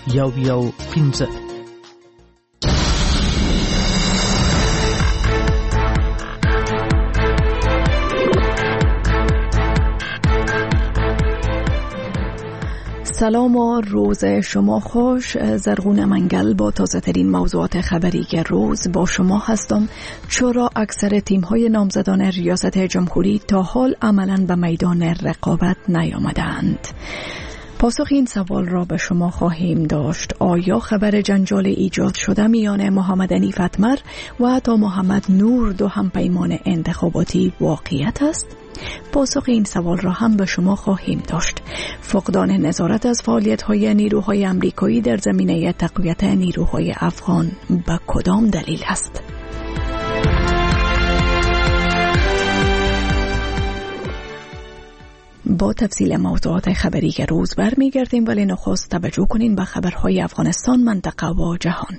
115. سلام و روز شما خوش. زرغون منگل با تازه ترین موضوعات خبری روز با شما هستم. چرا اکثر تیم های نامزدان ریاست جمهوری تا حال عملاً به میدان رقابت نیامدند؟ پاسخ این سوال را به شما خواهیم داشت. آیا خبر جنجال ایجاد شده میان محمد حنیف اتمر و عطا محمد نور دو همپیمان انتخاباتی واقعیت است؟ پاسخ این سوال را هم به شما خواهیم داشت. فقدان نظارت از فعالیت‌های نیروهای آمریکایی در زمینه تقویت نیروهای افغان به کدام دلیل است؟ با تفصیل موضوعات خبری روز برمیگردیم، ولی نخست توجه کنین به خبرهای افغانستان، منطقه و جهان.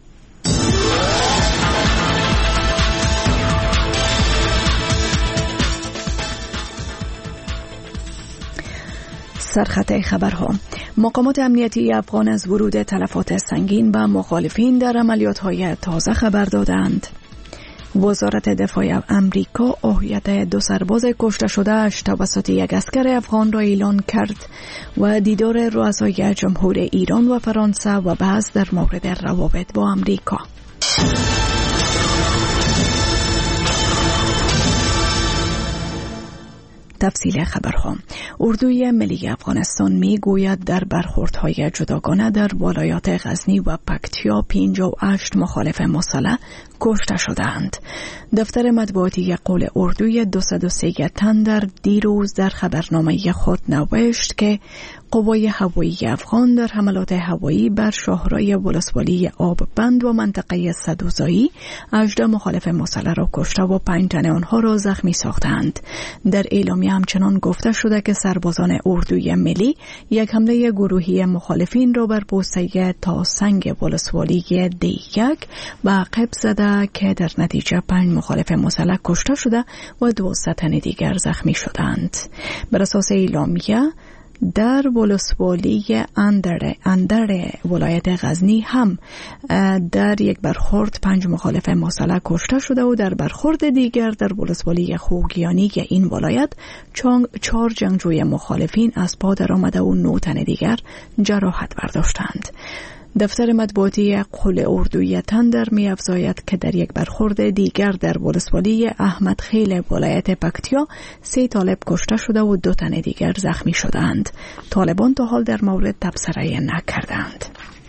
سرخط خبرها: مقامات امنیتی افغان از ورود تلفات سنگین به مخالفین در عملیات‌های تازه خبر دادند. وزارت دفاع امریکا هویت 2 سرباز کشته شده اش توسط یک عسکر افغان را اعلان کرد و دیدار رؤسای جمهور ایران و فرانسه و بحث در مورد روابط با امریکا. تفصیل خبرها: اردوی ملی افغانستان می گوید در برخوردهای جداگانه در ولایات غزنی و پکتیا 58 مخالف مسلح کشته شدند. دفتر مطبوعاتی قول اردوی 203 تن در دیروز در خبرنامه خود نوشت که قوای هوایی افغان در حملات هوایی بر شاهرای ولسوالی آببند و منطقه سدوزایی 18 مخالف مسلح را کشته و 5 تن آنها را زخمی ساختند. در اعلامیه همچنان گفته شده که سربازان اردوی ملی یک حمله گروهی مخالفین را بر پوسته تا سنگ ولسوالی D1 و عقب زده که در نتیجه 5 مخالف مسلح کشته شده و 200 تن دیگر زخمی شدند. بر اساس اعلامیه در ولسوالی اندر ولایت غزنی هم در یک برخورد 5 مخالف مسلح کشته شده و در برخورد دیگر در ولسوالی خوگیانی این ولایت 4 جنگجوی مخالفین از پا در آمده و 9 تن دیگر جراحت برداشتند. دفتر مطبوعاتی قول اردوی تندر می افزاید که در یک برخورد دیگر در ولسوالی احمد خیل ولایت پکتیا 3 طالب کشته شده و 2 تن دیگر زخمی شدند. طالبان تا حال در مورد تبصره نکردند.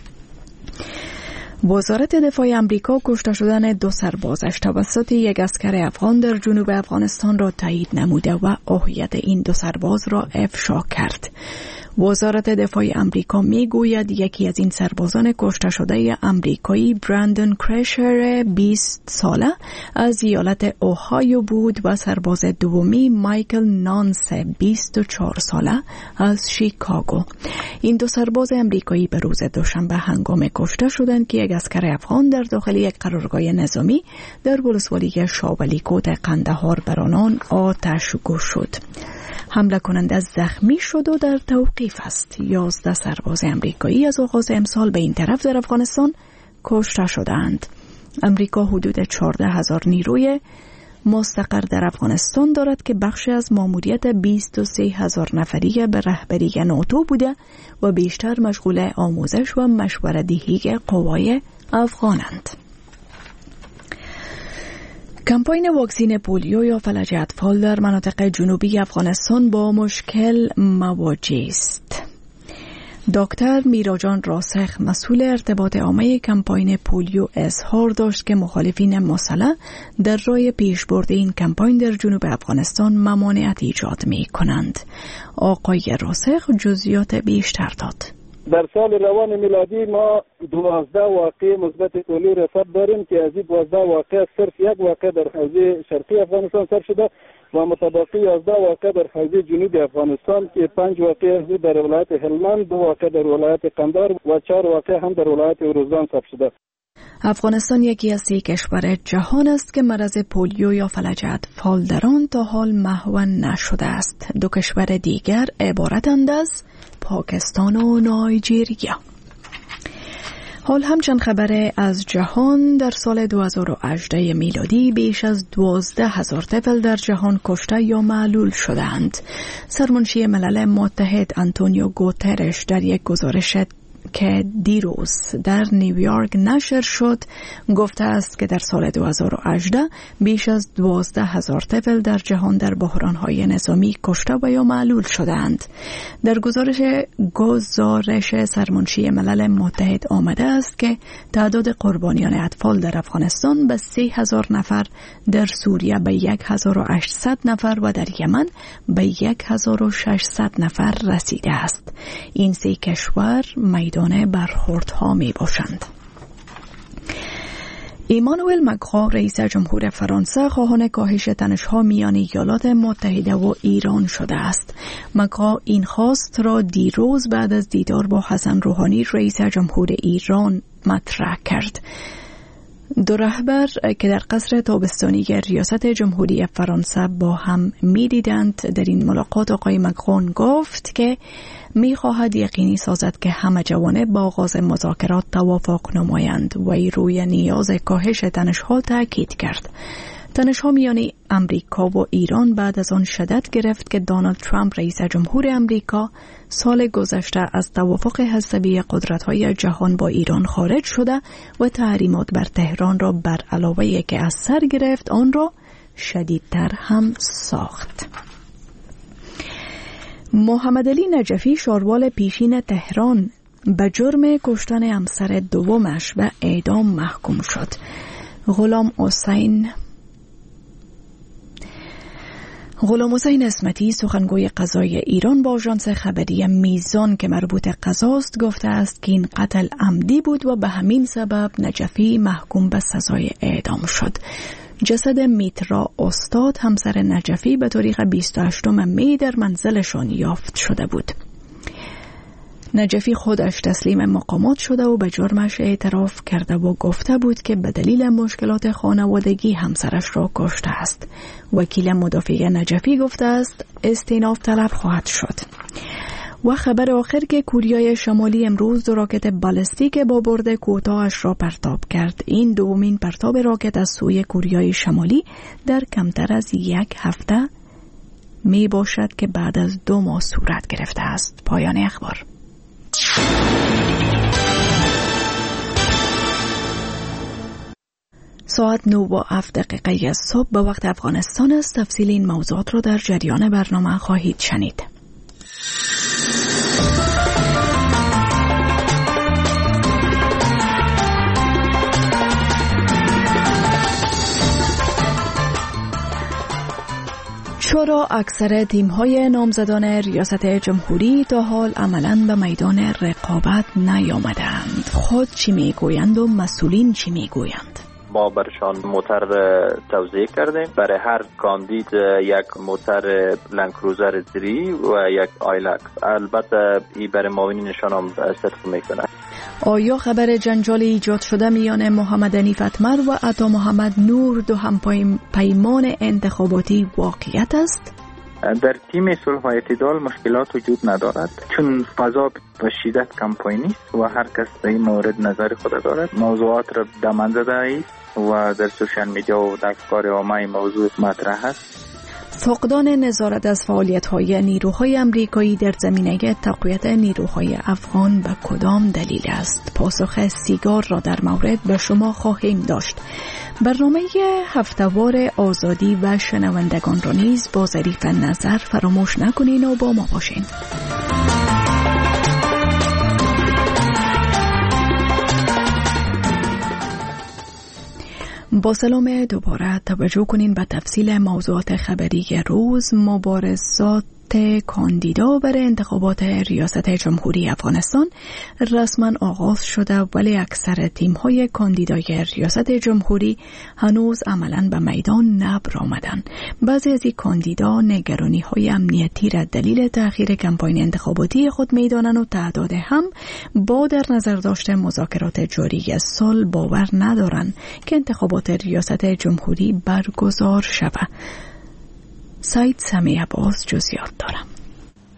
وزارت دفاع امریکا کشته شدن 2 سربازش توسط یک عسکر افغان در جنوب افغانستان را تایید نموده و هویت این 2 سرباز را افشا کرد. وزارت دفاع امریکا می گوید یکی از این سربازان کشته شده امریکایی برندن کرشر 20 ساله از ایالت اوهایو بود و سرباز دومی مایکل نانس 24 ساله از شیکاگو. این 2 سرباز امریکایی به روز دوشنبه هنگام کشته شدند که یک عسکر افغان در داخل یک قرارگاه نظامی در ولسوالی شاولیکوت قندهار بر آنان آتش گشود شد. حمله کننده زخمی شد و در توقیف است. 11 سرباز امریکایی از آغاز امسال به این طرف در افغانستان کشته شدند. امریکا حدود 14,000 نیروی مستقر در افغانستان دارد که بخشی از ماموریت 23,000 نفری به رهبری ناتو بوده و بیشتر مشغول آموزش و مشوره‌دهی قوای افغانند. کمپاین واکسین پولیو یا فلج اطفال در مناطق جنوبی افغانستان با مشکل مواجه است. دکتر میراجان راسخ مسئول ارتباط عامه کمپاین پولیو اظهار داشت که مخالفین مسلح در راه پیشبرد این کمپاین در جنوب افغانستان ممانعت ایجاد می کنند. آقای راسخ جزئیات بیشتر داد. در سال روان میلادی ما 12 واقع مثبت پولیو رسد داریم که از این 12 واقع صرف 1 واقع در حوزه شرقی افغانستان ثبت شده و متبقی 11 واقع در حوزه جنوبی افغانستان که 5 واقع از در ولایت هلمند، 2 واقع در ولایت قندهار و 4 واقع هم در ولایت اروزگان ثبت شده. افغانستان یکی از 3 کشور جهان است که مرض پولیو یا فلج اطفال در آن تا حال محو نشده است. 2 کشور دیگر عبارتند از پاکستان و نایجیریا. حال همچنین خبر از جهان. در سال 2018 میلادی بیش از 12,000 طفل در جهان کشته یا معلول شدند. سرمنشی ملل متحد آنتونیو گوترش در یک گزارش که دیروز در نیویورک نشر شد گفته است که در سال 2018 بیش از 12,000 طفل در جهان در بحران‌های نظامی کشته و یا معلول شدند. در گزارش سرمنشی ملل متحد آمده است که تعداد قربانیان اطفال در افغانستان به 30,000 نفر، در سوریه به 1,800 نفر و در یمن به 1,600 نفر رسیده است. این سه کشور میدان برخوردها می باشند. ایمانوئل مکرون رئیس جمهور فرانسه خواهان کاهش تنش‌ها میان ایالات متحده و ایران شده است. مکرون این خواست را دیروز بعد از دیدار با حسن روحانی رئیس جمهور ایران مطرح کرد. دو رهبر که در قصر تابستانی ریاست جمهوری فرانسه با هم می‌دیدند، در این ملاقات آقای مکرون گفت که می‌خواهد یقینی سازد که همه جوانب با آغاز مذاکرات توافق نمایند و روی نیاز کاهش تنش‌ها تاکید کرد. تنش‌ها میان امریکا و ایران بعد از آن شدت گرفت که دونالد ترامپ رئیس جمهور امریکا سال گذشته از توافق هسته‌ای قدرت‌های جهان با ایران خارج شده و تحریمات بر تهران را بر علاوه که از سر گرفت آن را شدیدتر هم ساخت. محمد علی نجفی شاروال پیشین تهران به جرم کشتن همسر دومش به اعدام محکوم شد. غلام حسین اسمتی سخنگوی قضایی ایران با آژانس خبری میزان که مربوط قضاست گفته است که این قتل عمدی بود و به همین سبب نجفی محکوم به سزای اعدام شد. جسد میترا استاد همسر نجفی به تاریخ 28 می در منزلشان یافت شده بود. نجفی خودش تسلیم مقامات شده و به جرمش اعتراف کرده و گفته بود که به دلیل مشکلات خانوادگی همسرش را کشته است. وکیل مدافع نجفی گفته است استئناف طلب خواهد شد. و خبر آخر که کوریای شمالی امروز دو راکت بالستیک با برد کوتاهش را پرتاب کرد. این دومین پرتاب راکت از سوی کوریای شمالی در کمتر از یک هفته می باشد که بعد از 2 ماه صورت گرفته است. پایان اخبار. ساعت 9:07 صبح به وقت افغانستان است. تفصیل این موضوعات را در جریان برنامه خواهید شنید. چرا اکثر تیم‌های نامزدان ریاست جمهوری تا حال عملاً به میدان رقابت نیامدند؟ خود چی میگویند و مسئولین چی میگویند؟ ما برشان موتر توزیع کردیم. برای هر کاندید یک موتر لندکروزر زیری و یک آیلکس. البته این برای معاونینشان هم صرف میکنه. آیا خبر جنجال ایجاد شده میان محمد حنیف اتمر و عطا محمد نور دو هم پیمان انتخاباتی واقعیت است؟ در تیم صلح و اعتدال مشکلات وجود ندارد، چون فضا به شدت کمپاینی است و هر کس در این مورد نظر خود دارد. موضوعات را دامن زده است و در سوشال میدیا و در افکار عامه موضوع مطرح است. فقدان نظارت از فعالیت‌های نیروهای آمریکایی در زمینه تقویت نیروهای افغان به کدام دلیل است؟ پاسخ سیگار را در مورد به شما خواهیم داشت. برنامه هفته‌وار آزادی و شنوندگان را نیز با ظریف نظر فراموش نکنین و با ما باشین. با سلام دوباره توجه کنین به تفصیل موضوعات خبری روز. مبارزات کاندیدا برای انتخابات ریاست جمهوری افغانستان رسما آغاز شده، ولی اکثر تیم‌های کاندیدای ریاست جمهوری هنوز عملاً به میدان نبرآمدن. بعضی از این کاندیدا نگرانی‌های امنیتی را دلیل تأخیر کمپاین انتخاباتی خود می‌دانند و تعداد هم با در نظر داشته مذاکرات جاری سال باور ندارند که انتخابات ریاست جمهوری برگزار شود. سعید سمیع عباس جزئیات دارم.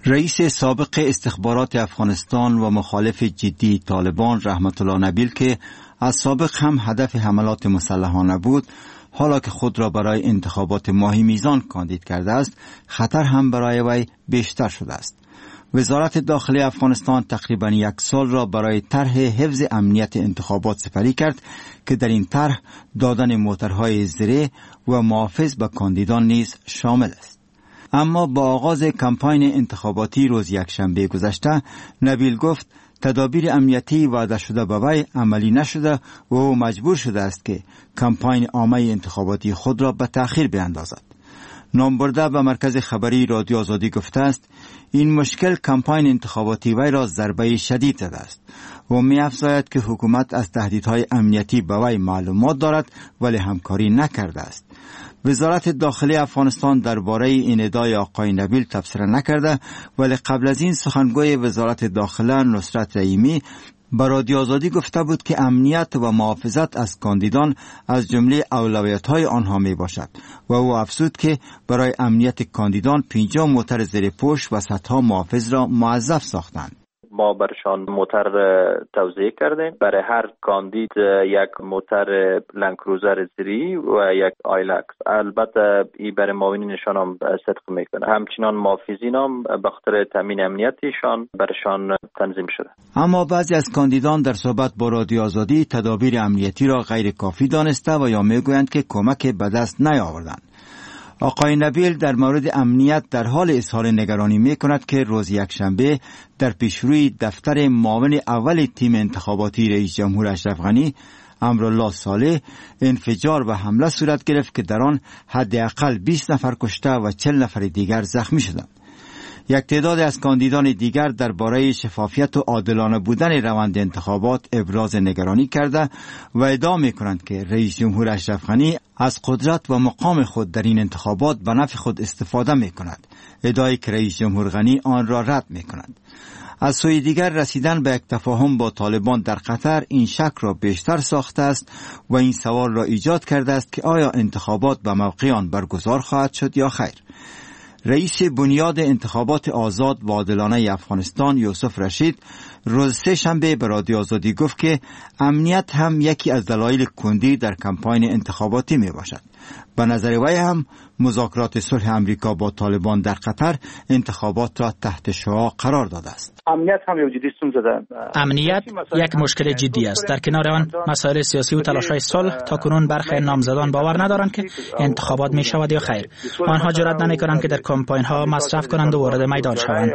رئیس سابق استخبارات افغانستان و مخالف جدی طالبان رحمت الله نبیل که از سابق هم هدف حملات مسلحانه بود، حالا که خود را برای انتخابات ماهی میزان کاندید کرده است، خطر هم برای وی بیشتر شده است. وزارت داخلی افغانستان تقریباً 1 سال را برای طرح حفظ امنیت انتخابات سپری کرد که در این طرح دادن موترهای زره و محافظ به کاندیدان نیز شامل است. اما با آغاز کمپاین انتخاباتی روز یکشنبه گذشته، نبیل گفت تدابیر امنیتی وعده شده به وی عملی نشده و او مجبور شده است که کمپاین عامه انتخاباتی خود را به تأخیر بیاندازد. نامبرده به مرکز خبری رادیو آزادی گفته است این مشکل کمپاین انتخاباتی وی را ضربه شدید زده است و می افزاید که حکومت از تهدیدهای امنیتی به وی معلومات دارد ولی همکاری نکرده است. وزارت داخلی افغانستان درباره این ادعای آقای نبیل تبصره نکرده، ولی قبل از این سخنگوی وزارت داخله نصرت رحیمی به رادیو آزادی گفته بود که امنیت و محافظت از کاندیدان از جمله اولویت‌های آنها می باشد و او افزود که برای امنیت کاندیدان 50 موتر زیرپوش و صدها محافظ را موظف ساختند. ما برشان موتر توزیع کردیم. برای هر کاندید 1 موتر لندکروزر زیری و 1 آیلکس. البته این برای معاونینشان هم صدق میکنه. همچنان محافظین هم به خاطر تامین امنیتیشان برشان تنظیم شده. اما بعضی از کاندیدان در صحبت با رادیو آزادی تدابیر امنیتی را غیر کافی دانسته و یا میگویند که کمک به دست نیاوردند. آقای نبیل در مورد امنیت در حال اظهار نگرانی می کند که روز یکشنبه در پیشروی دفتر معاون اول تیم انتخاباتی رئیس جمهور اشرف غنی امرالله صالح انفجار و حمله صورت گرفت که در آن حداقل 20 نفر کشته و 40 نفر دیگر زخمی شدند. یک تعداد از کاندیدان دیگر درباره شفافیت و عادلانه بودن روند انتخابات ابراز نگرانی کرده و ادعا می‌کنند که رئیس جمهور اشرف غنی از قدرت و مقام خود در این انتخابات به نفع خود استفاده می‌کند، ادعایی که رئیس جمهور غنی آن را رد می‌کند. از سوی دیگر رسیدن به یک تفاهم با طالبان در قطر این شک را بیشتر ساخته است و این سوال را ایجاد کرده است که آیا انتخابات به موقع آن برگزار خواهد شد یا خیر. رئیس بنیاد انتخابات آزاد و عادلانه افغانستان یوسف رشید روز سه‌شنبه به رادیو آزادی گفت که امنیت هم یکی از دلایل کندی در کمپاین انتخاباتی می باشد. به نظر وی هم مذاکرات صلح امریکا با طالبان در قطر انتخابات را تحت شعاع قرار داده است. امنیت هم یو جدی ستونزه ده. امنیت یک مشکل جدی است. در کنار آن مسائل سیاسی و تلاش‌های صلح تا کنون برخی نامزدان باور ندارند که انتخابات می شود یا خیر. آنها جرئت نمی‌کنند که در کمپاین‌ها مصرف کنند و وارد میدان شوند.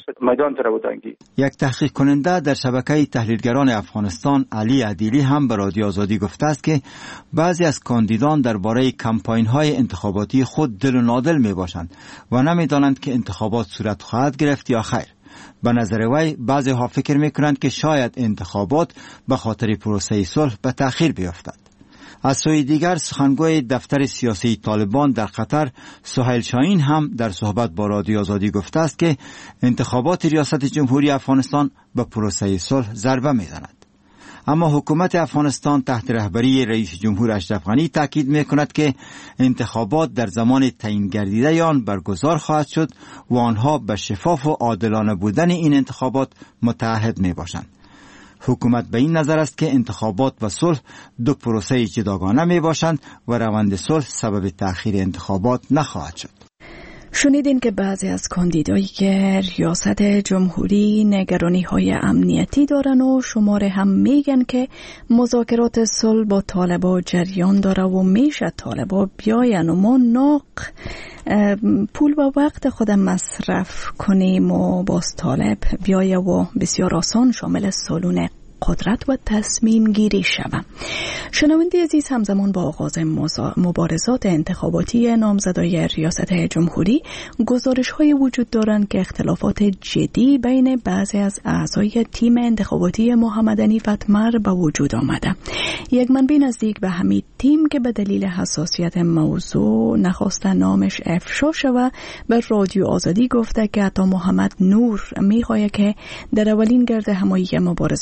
یک تحقیق کننده در شبکه تحلیلگران افغانستان علی عدیلی هم به رادیو آزادی گفته است که بعضی از کاندیدان درباره کمپاین‌های انتخاباتی خود دل و نادل می‌باشند و نمی‌دانند که انتخابات صورت خواهد گرفت یا خیر. به نظر وی بعضی ها فکر می‌کنند که شاید انتخابات به خاطر پروسه صلح به تأخیر بیفتد. از سوی دیگر سخنگوی دفتر سیاسی طالبان در قطر سهیل شاهین هم در صحبت با رادیو آزادی گفته است که انتخابات ریاست جمهوری افغانستان به پروسه صلح ضربه می‌زند. اما حکومت افغانستان تحت رهبری رئیس جمهور اشرف غنی تاکید می‌کند که انتخابات در زمان تعیین گردیده آن برگزار خواهد شد و آنها به شفاف و عادلانه بودن این انتخابات متعهد می‌باشند. حکومت به این نظر است که انتخابات و صلح دو پروسه جداگانه می‌باشند و روند صلح سبب تأخیر انتخابات نخواهد شد. شنیدین که بعضی از کاندیدایی که ریاست جمهوری نگرانی‌های امنیتی دارن و شماره هم میگن که مذاکرات صلح با طالبان جریان داره و میشه طالبان بیاین و ما ناق پول و وقت خود مصرف کنیم و باز طالب بیایه و بسیار آسان شامل سالون قدرت و تصمیم گیری شود. شنونده عزیز، همزمان با آغاز مبارزات انتخاباتی نامزدای ریاست جمهوری گزارش های وجود دارند که اختلافات جدی بین بعضی از اعضای تیم انتخاباتی محمدعلی فتمر به وجود آمده. یک منبع نزدیک به همین تیم که به دلیل حساسیت موضوع نخواسته نامش افشا شود به رادیو آزادی گفته که عطا محمد نور میخواهد که در اولین گرد همایی مبارزات انتخاباتی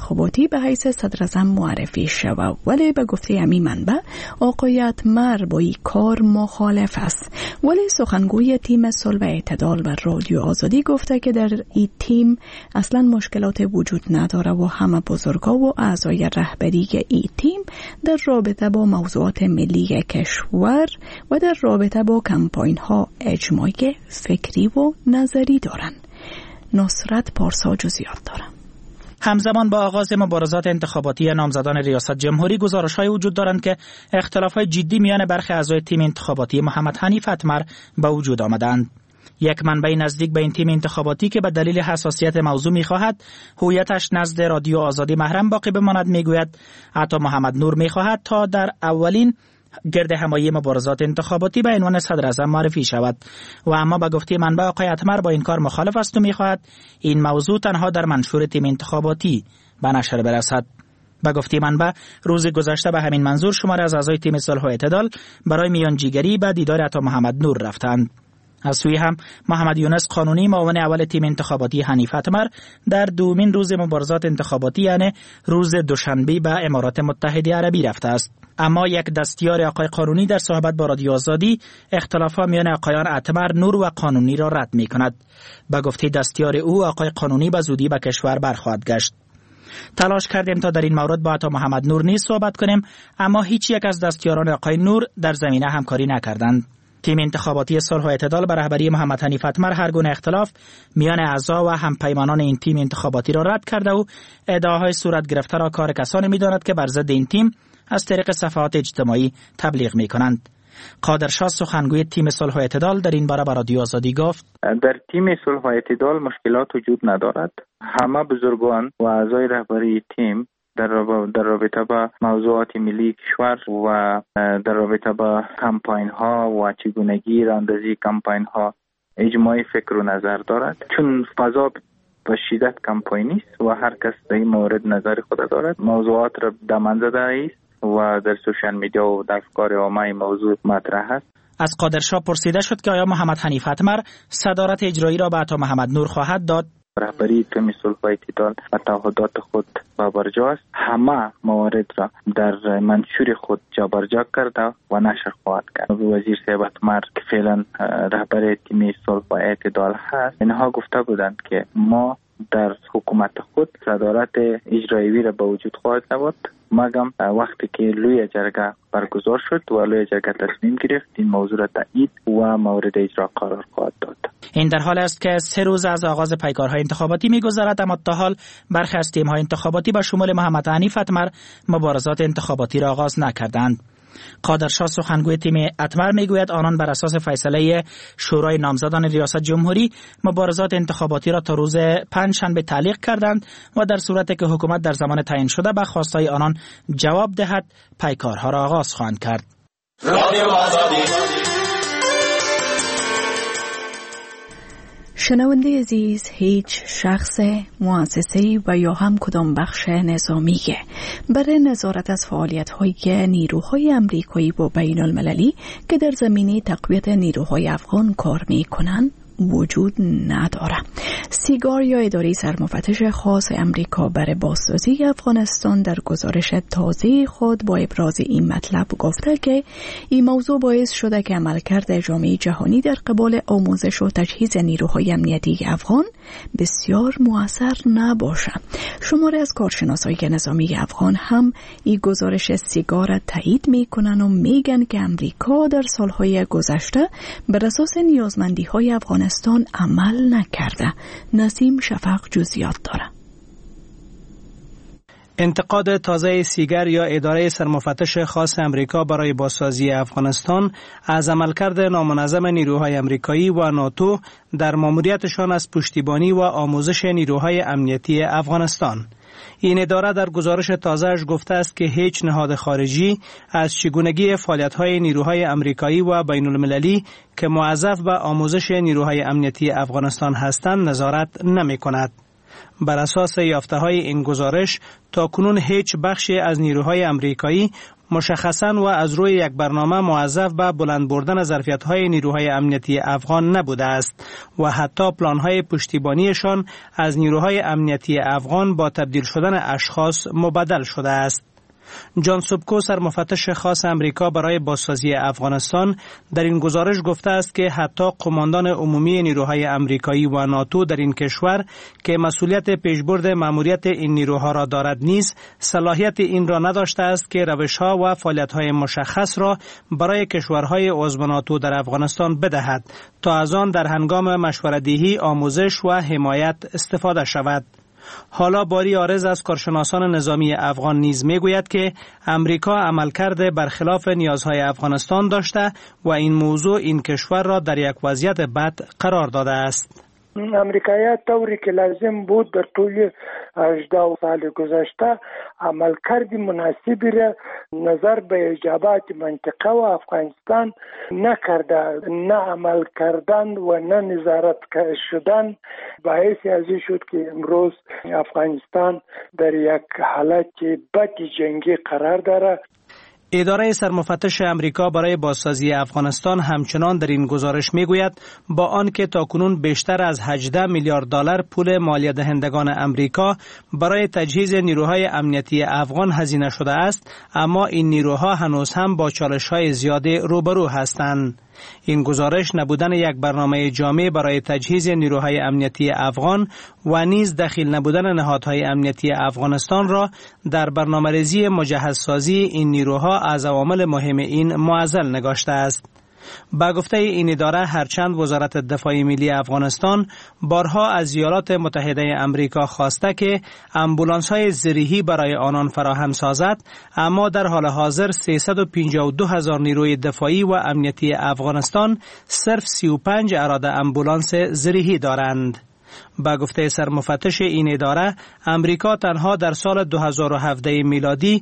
انتخاباتی به حیث صدر اعظم معرفی شود، ولی به گفته همین منبع آقای اتمر با این کار مخالف است. ولی سخنگوی تیم صلح و اعتدال به رادیو آزادی گفته که در این تیم اصلا مشکلات وجود نداره و همه بزرگا و اعضای رهبری این تیم در رابطه با موضوعات ملی کشور و در رابطه با کمپاین ها اجماع فکری و نظری دارند. نصرت پارسا جزئیات دارم. همزمان با آغاز مبارزات انتخاباتی نامزدان ریاست جمهوری گزارش‌های وجود دارند که اختلافات جدی میان برخی اعضای تیم انتخاباتی محمد حنیف اتمر به وجود آمدند. یک منبع نزدیک به این تیم انتخاباتی که به دلیل حساسیت موضوع می‌خواهد هویتش نزد رادیو آزادی محرم باقی بماند میگوید عطا محمد نور می‌خواهد تا در اولین گرد همایی مبارزات انتخاباتی به عنوان صدر اعظم معرفی شود و اما به گفته منبع آقای اتمر با این کار مخالف است و می‌خواهد این موضوع تنها در منشور تیم انتخاباتی به نشر برسد. به گفته منبع روز گذشته به همین منظور شماری از اعضای تیم صلح و اعتدال برای میانجیگری به دیدار عطا محمد نور رفتند. از سوی هم محمد یونس قانونی معاون اول تیم انتخاباتی حنیف اتمر در دومین روز مبارزات انتخاباتی یعنی روز دوشنبه به امارات متحده عربی رفته است. اما یک دستیار آقای قانونی در صحبت با رادیو آزادی اختلافات میان آقایان اتمر، نور و قانونی را رد می کند. به گفته دستیار او آقای قانونی به زودی به کشور برخواهد گشت. تلاش کردیم تا در این مورد با عطا محمد نور نیز صحبت کنیم اما هیچ یک از دستیاران آقای نور در زمینه همکاری نکردند. تیم انتخاباتی صلح و اعتدال به رهبری محمد حنیف اتمر هر گونه اختلاف میان اعضا و همپیمانان این تیم انتخاباتی را رد کرده و ادعاهای صورت گرفته را کار کسانی می‌داند که بر ضد این تیم از طریق صفحات اجتماعی تبلیغ می‌کنند. قادرشاه سخنگوی تیم صلح و اعتدال در این باره به رادیو آزادی گفت در تیم صلح و اعتدال مشکلات وجود ندارد. همه بزرگان و اعضای رهبری تیم در رابطه با موضوعات ملی کشور و در رابطه با کمپاین ها و چگونگی راندازی کمپاین ها اجماعی فکر و نظر دارد، چون فضا به شدت کمپاینی است و هر کس در این مورد نظر خود دارد. موضوعات را دامن زده است و در سوشال میدیا و در افکار عامه موضوع مطرح است. از قادرشاه پرسیده شد که آیا محمد حنیف اتمر صدارت اجرایی را به عطا محمد نور خواهد داد. رهبری تیم صلح و اعتدال و تعهدات خود بابرجا است. همه موارد را در منشور خود جابرجا کرده و نشر خواهد کرد. وزیر صاحب اتمر که فعلا رهبر تیم صلح و اعتدال هست، اینها گفته بودند که ما در حکومت خود صدارت اجرایی را به وجود خواهد نمود مگم وقتی که لوی جرگه برگزار شد و لوی جرگه تصمیم گرفت این موضوع را تایید و مورد اجرا قرار خواهد داد. این در حال است که 3 روز از آغاز پیکارهای انتخاباتی می‌گذرد، اما تا حال برخی از تیم‌های انتخاباتی به شمول محمد حنیف اتمر مبارزات انتخاباتی را آغاز نکردند. قادرشاه سخنگوی تیم اتمر میگوید آنان بر اساس فیصله شورای نامزدان ریاست جمهوری مبارزات انتخاباتی را تا روز پنجشنبه تعلیق کردند و در صورتی که حکومت در زمان تعیین شده به خواستهای آنان جواب دهد پیکارها را آغاز خواهند کرد. شنونده عزیز، هیچ شخص، مؤسسه و یا هم کدام بخش نظامی برای نظارت از فعالیت‌های نیروهای امریکایی و بین المللی که در زمینه تقویت نیروهای افغان کار می‌کنند وجود نداره. سیگار یا اداره سرمفتش خاص امریکا برای بازسازی افغانستان در گزارش تازه خود با ابراز این مطلب گفته که این موضوع باعث شده که عملکرد جامعه جهانی در قبال آموزش و تجهیز نیروهای امنیتی افغان بسیار مؤثر نباشه. شماره از کارشناسای نظامی افغان هم این گزارش سیگار تایید میکنن و میگن که امریکا در سالهای گذشته بر اساس نیازمندی‌های افغانستان عمل نکرده. نسیم شفق جزئیات داره. انتقاد تازه سیگر یا اداره سرمفتش خاص امریکا برای بازسازی افغانستان از عملکرد نامنظم نیروهای امریکایی و ناتو در ماموریتشان از پشتیبانی و آموزش نیروهای امنیتی افغانستان. این اداره در گزارش تازه‌اش گفته است که هیچ نهاد خارجی از چگونگی فعالیت‌های نیروهای امریکایی و بین المللی که موظف به آموزش نیروهای امنیتی افغانستان هستند نظارت نمی‌کند. بر اساس یافته‌های این گزارش تاکنون هیچ بخشی از نیروهای امریکایی مشخصاً و از روی یک برنامه موظف به بلند بردن ظرفیت‌های نیروهای امنیتی افغان نبوده است و حتی پلان‌های پشتیبانیشان از نیروهای امنیتی افغان با تبدیل شدن اشخاص مبدل شده است. جان سوبکو، سرمفتش خاص امریکا برای بازسازی افغانستان، در این گزارش گفته است که حتی قماندان عمومی نیروهای امریکایی و ناتو در این کشور که مسئولیت پیشبرد مأموریت این نیروها را دارد نیز صلاحیت این را نداشته است که روش‌ها و فعالیت‌های مشخص را برای کشورهای عضو ناتو در افغانستان بدهد تا از آن در هنگام مشوره‌دهی، آموزش و حمایت استفاده شود. حالا باری عارض از کارشناسان نظامی افغان نیز میگوید که امریکا عملکرد برخلاف نیازهای افغانستان داشته و این موضوع این کشور را در یک وضعیت بد قرار داده است. امریکایی‌ها طوری که لازم بود در طول 18 سال گذشته عملکرد مناسبی را نظر به اجابات منطقه و افغانستان نکرده. نه عمل کردن و نه نظارت شدن باعث ازی شد که امروز افغانستان در یک حالت بد جنگی قرار دارد. اداره سرمفتش امریکا برای بازسازی افغانستان همچنان در این گزارش میگوید با آنکه تاکنون بیشتر از 18 میلیارد دلار پول مالیه دهندگان امریکا برای تجهیز نیروهای امنیتی افغان هزینه شده است، اما این نیروها هنوز هم با چالش‌های زیاده روبرو هستند. این گزارش نبودن یک برنامه جامع برای تجهیز نیروهای امنیتی افغان و نیز دخیل نبودن نهادهای امنیتی افغانستان را در برنامه‌ریزی مجهزسازی این نیروها از عوامل مهم این معضل نگاشته است. با گفته این اداره، هرچند وزارت دفاع ملی افغانستان بارها از ایالات متحده امریکا خواسته که آمبولانس‌های زرهی برای آنان فراهم سازد، اما در حال حاضر 352,000 نیروی دفاعی و امنیتی افغانستان صرف 35 اراده آمبولانس زرهی دارند. با گفته سرمفتش این اداره، امریکا تنها در سال 2017 میلادی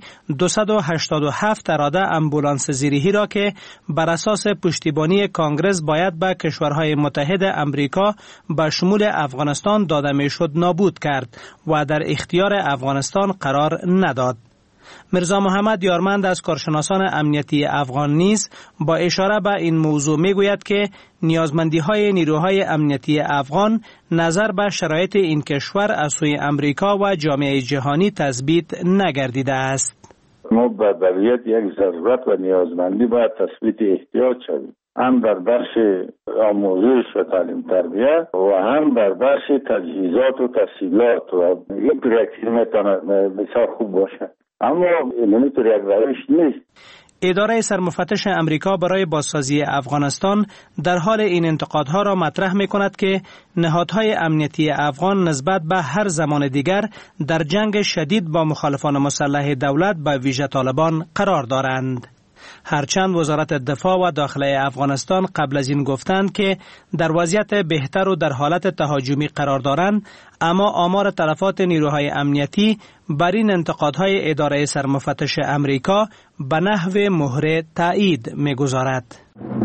287 اراده آمبولانس زیرهی را که بر اساس پشتیبانی کانگرس باید به کشورهای متحد امریکا به شمول افغانستان داده میشد نابود کرد و در اختیار افغانستان قرار نداد. مرزا محمد یارمند از کارشناسان امنیتی افغان نیز با اشاره به این موضوع میگوید که نیازمندی‌های نیروهای امنیتی افغان نظر به شرایط این کشور از سوی امریکا و جامعه جهانی تثبیت نگردیده است. ما به طبیعت یک ضرورت و نیازمندی باید تثبیت احتیاج شویم، هم در بخش آموزش و تعلیم تربیت و هم در بخش تجهیزات و تسهیلات و این پروژه میتونه بسیار خوب باشه، اما اینطور یک روش نیست. اداره سرمفتش امریکا برای بازسازی افغانستان در حال این انتقادها را مطرح می کند که نهادهای امنیتی افغان نسبت به هر زمان دیگر در جنگ شدید با مخالفان مسلح دولت به ویژه طالبان قرار دارند. هرچند وزارت دفاع و داخله افغانستان قبل از این گفتند که در وضعیت بهتر و در حالت تهاجمی قرار دارند، اما آمار تلفات نیروهای امنیتی بر این انتقادهای اداره سرمفتش امریکا به نحو مهر تایید می‌گذارد.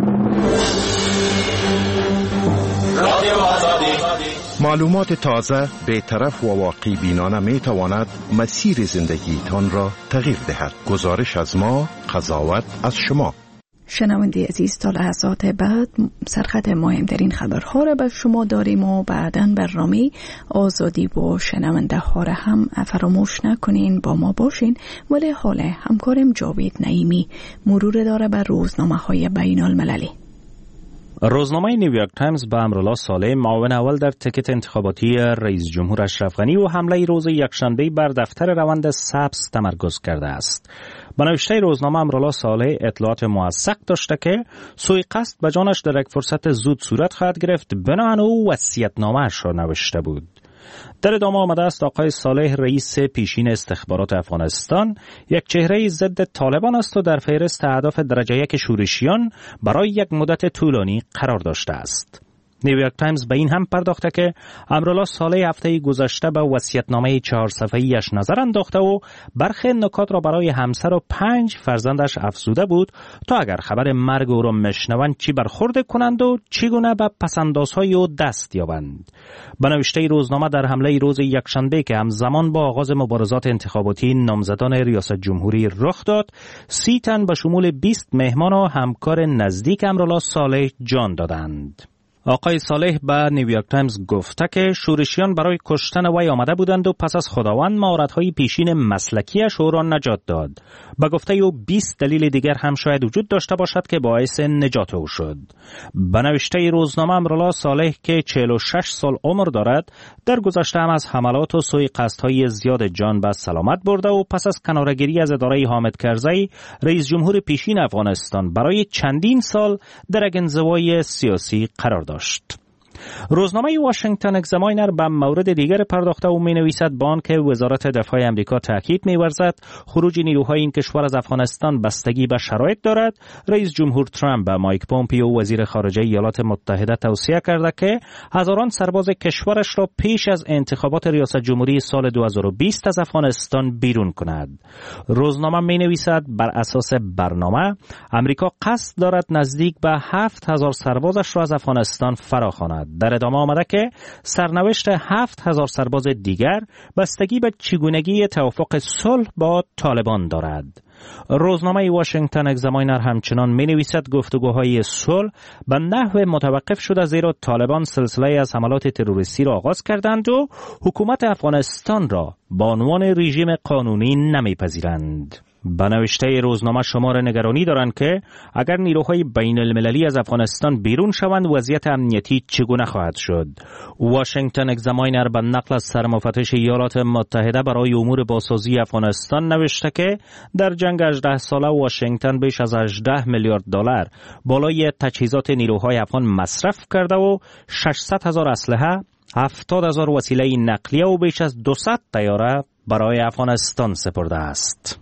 معلومات تازه، بی‌طرف و واقع بینانه می تواند مسیر زندگیتان را تغییر دهد. گزارش از ما، قضاوت از شما. شنونده عزیز، تا لحظات بعد سرخط مهمترین خبرها را به شما داریم و بعداً برنامه آزادی و شنونده ها را هم فراموش نکنین، با ما باشین. ولی حال همکارم جاوید نعیمی مرور داره بر روزنامه های بین المللی. روزنامه نیویورک تایمز به امرالله صالح، معاون اول در تیکت انتخاباتی رئیس جمهور اشرف غنی و حمله روز یکشنبه بر دفتر روند سبز تمرکز کرده است. به نوشته روزنامه، امرالله صالح اطلاعات موثق داشته که سوءقصد به جانش در یک فرصت زود صورت خواهد گرفت، بنابراین او وصیت‌نامه‌اش را نوشته بود. در ادامه آمده است آقای صالح رئیس پیشین استخبارات افغانستان یک چهره ضد طالبان است و در فهرست اهداف درجه یک شورشیان برای یک مدت طولانی قرار داشته است. نیویورک تایمز به این هم پرداخته که امرالله صالح هفته گذشته به وصیت‌نامه 4 صفحه‌ایش نظر انداخته و برخی نکات را برای همسر و 5 فرزندش افزوده بود تا اگر خبر مرگ او را میشنوند چی برخورد کنند و چگونه به پس‌اندازهای او دست یابند. به نوشته روزنامه در حمله روز یکشنبه که همزمان با آغاز مبارزات انتخاباتی نامزدان ریاست جمهوری رخ داد، 30 تن به شمول 20 مهمان و همکار نزدیک امرالله صالح جان دادند. آقای صالح به نیویورک تایمز گفته که شورشیان برای کشتن وی آمده بودند و پس از خداوند مهارت‌های پیشین مسلکیش او را نجات داد. به گفته او 20 دلیل دیگر هم شاید وجود داشته باشد که باعث نجات او شد. به نوشته روزنامه امرالله صالح که 46 سال عمر دارد، در گذشته هم از حملات و سوء قصدهای زیاد جان به سلامت برده و پس از کناره‌گیری از اداره حامد کرزی رئیس جمهور پیشین افغانستان برای چندین سال در یک انزوای سیاسی قرار داشت. روزنامه واشنگتن اگزاماینر به مورد دیگر پرداخته و می‌نویسد با آنکه وزارت دفاع آمریکا تاکید می‌ورزد خروج نیروهای این کشور از افغانستان بستگی به شرایط دارد، رئیس جمهور ترامپ به مایک پومپیو وزیر خارجه ایالات متحده توصیه کرده که هزاران سرباز کشورش را پیش از انتخابات ریاست جمهوری سال 2020 از افغانستان بیرون کند. روزنامه می‌نویسد بر اساس برنامه آمریکا قصد دارد نزدیک به 7000 سربازش را از افغانستان فراخواند. در ادامه آمده که سرنوشت 7000 سرباز دیگر بستگی به چگونگی توافق صلح با طالبان دارد. روزنامه واشنگتن اگزاماینر همچنان می‌نویسد گفتگوهای صلح به نحو متوقف شده زیرا طالبان سلسله از حملات تروریستی را آغاز کردند و حکومت افغانستان را به عنوان رژیم قانونی نمی‌پذیرند. به نوشته روزنامه شمار نگرانی دارند که اگر نیروهای بین المللی از افغانستان بیرون شوند وضعیت امنیتی چگونه خواهد شد. واشنگتن اگزاماینر به نقل از سرمفتش ایالات متحده برای امور بازسازی افغانستان نوشته که در جنگ 18 ساله واشنگتن بیش از 18 میلیارد دلار بالای تجهیزات نیروهای افغان مصرف کرده و 600,000 اسلحه، 70,000 وسیله نقلیه و بیش از 200 طیاره برای افغانستان سپرده است.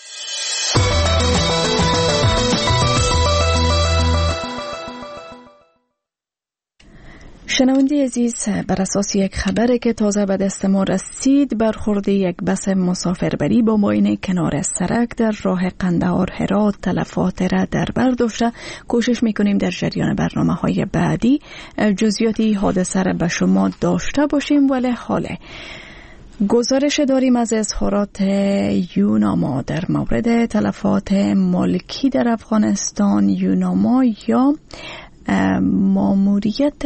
شنونده عزیز، بر اساس یک خبری که تازه به دست ما رسید، برخورد یک بس مسافربری با ماین کنار سرک در راه قندهار هرات تلفات را در بر داشته. کوشش میکنیم در جریان برنامه‌های بعدی جزئیاتی حادثه را به شما داشته باشیم، ولی حالا گزارش داریم از اظهارات یوناما در مورد تلفات ملکی در افغانستان. یوناما یا ماموریت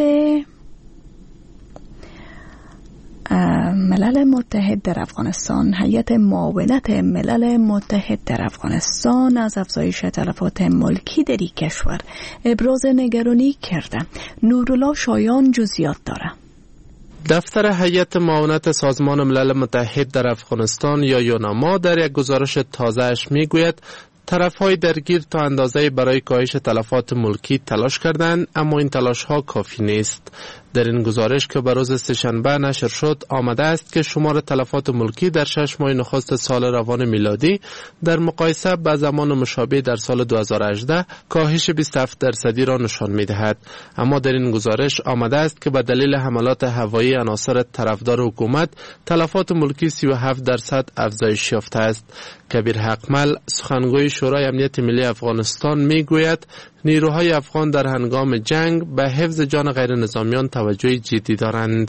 ملل متحد در افغانستان، هیئت معاونت ملل متحد در افغانستان از افزایش تلفات ملکی در این کشور ابراز نگرانی کرده. نورالله شایان جزئیات داره. دفتر هیئت معاونت سازمان ملل متحد در افغانستان یا یوناما در یک گزارش تازه‌اش میگوید طرف‌های درگیر تا اندازه برای کاهش تلفات ملکی تلاش کردند، اما این تلاش‌ها کافی نیست. در این گزارش که به روز سه‌شنبه نشر شد آمده است که شمار تلفات ملکی در 6 ماه نخست سال روان میلادی در مقایسه با زمان مشابه در سال 2018 کاهش 27% را نشان می‌دهد. اما در این گزارش آمده است که به دلیل حملات هوایی عناصر طرفدار حکومت تلفات ملکی 37% افزایش یافته است. کبیر حقمل سخنگوی شورای امنیت ملی افغانستان میگوید نیروهای افغان در هنگام جنگ به حفظ جان غیر نظامیان توجه جدی دارند.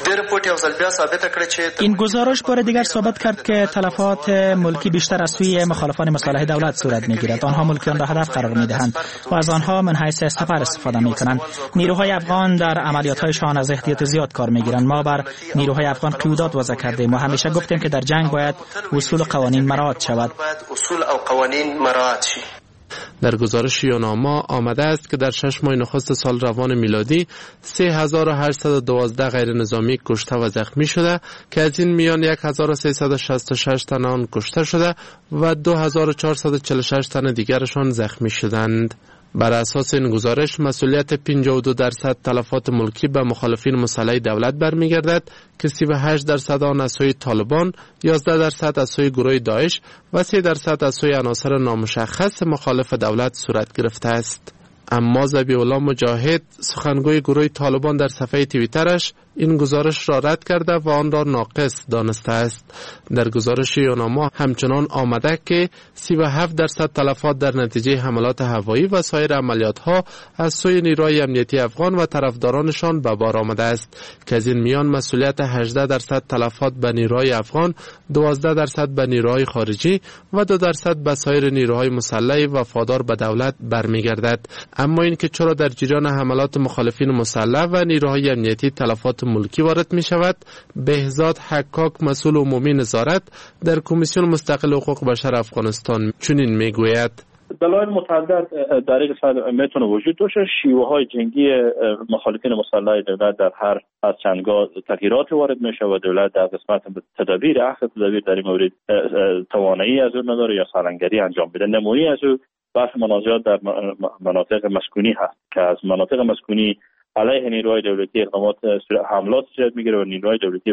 این گزارش بار دیگر ثابت کرد که تلفات ملکی بیشتر از سوی مخالفان مصالح دولت صورت میگیرد. آنها ملکیان را هدف قرار میدهند و از آنها من حیث سپر استفاده میکنند. نیروهای افغان در عملیات‌هایشان از احتیاط زیاد کار میگیرند. ما بر نیروهای افغان قیودات وضع کردیم و همیشه گفتیم که در جنگ باید اصول و قوانین مراعات شود. در گزارش یوناما آمده است که در 6 ماه نخست سال روان میلادی 3812 غیر نظامی کشته و زخمی شده که از این میان 1366 تن آن کشته شده و 2446 تن دیگرشان زخمی شدند. بر اساس این گزارش مسئولیت 52% تلفات ملکی به مخالفین مسلح دولت برمیگردد که 38% آن از سوی طالبان، 11% از سوی گروه داعش و 3% از سوی عناصر نامشخص مخالف دولت صورت گرفته است. اما ذبیح‌الله مجاهد سخنگوی گروه طالبان در صفحه توییترش این گزارش را رد کرده و آن را ناقص دانسته است. در گزارش یوناما همچنان آمده که 37% تلفات در نتیجه حملات هوایی و سایر عملیات‌ها از سوی نیروهای امنیتی افغان و طرفدارانشان به بار آمده است که از این میان مسئولیت 18% تلفات به نیروهای افغان، 12% به نیروهای خارجی و 2% به سایر نیروهای مسلح وفادار به دولت برمیگردد. اما این که چرا در جریان حملات مخالفین مسلح و نیروهای امنیتی تلفات ملکی وارد می شود، بهزاد حکاک مسئول عمومی نظارت در کمیسیون مستقل حقوق بشر افغانستان چنین می گوید: دلایل متعدد در این قسمت میتونه وجود داشته. شیوه های جنگی مخالفین مسلح دولت در هر از چندگاه تغییرات وارد میشه و دولت در قسمت تدابیر در این مورد توانایی از اون نداره یا سالنگری انجام بده. نمونه‌ای از او بحث منازعات در مناطق مسکونی هست که از مناطق مسکونی علیه نیروهای دولتی اقدامات حملات صورت میگیره و نیروهای دولتی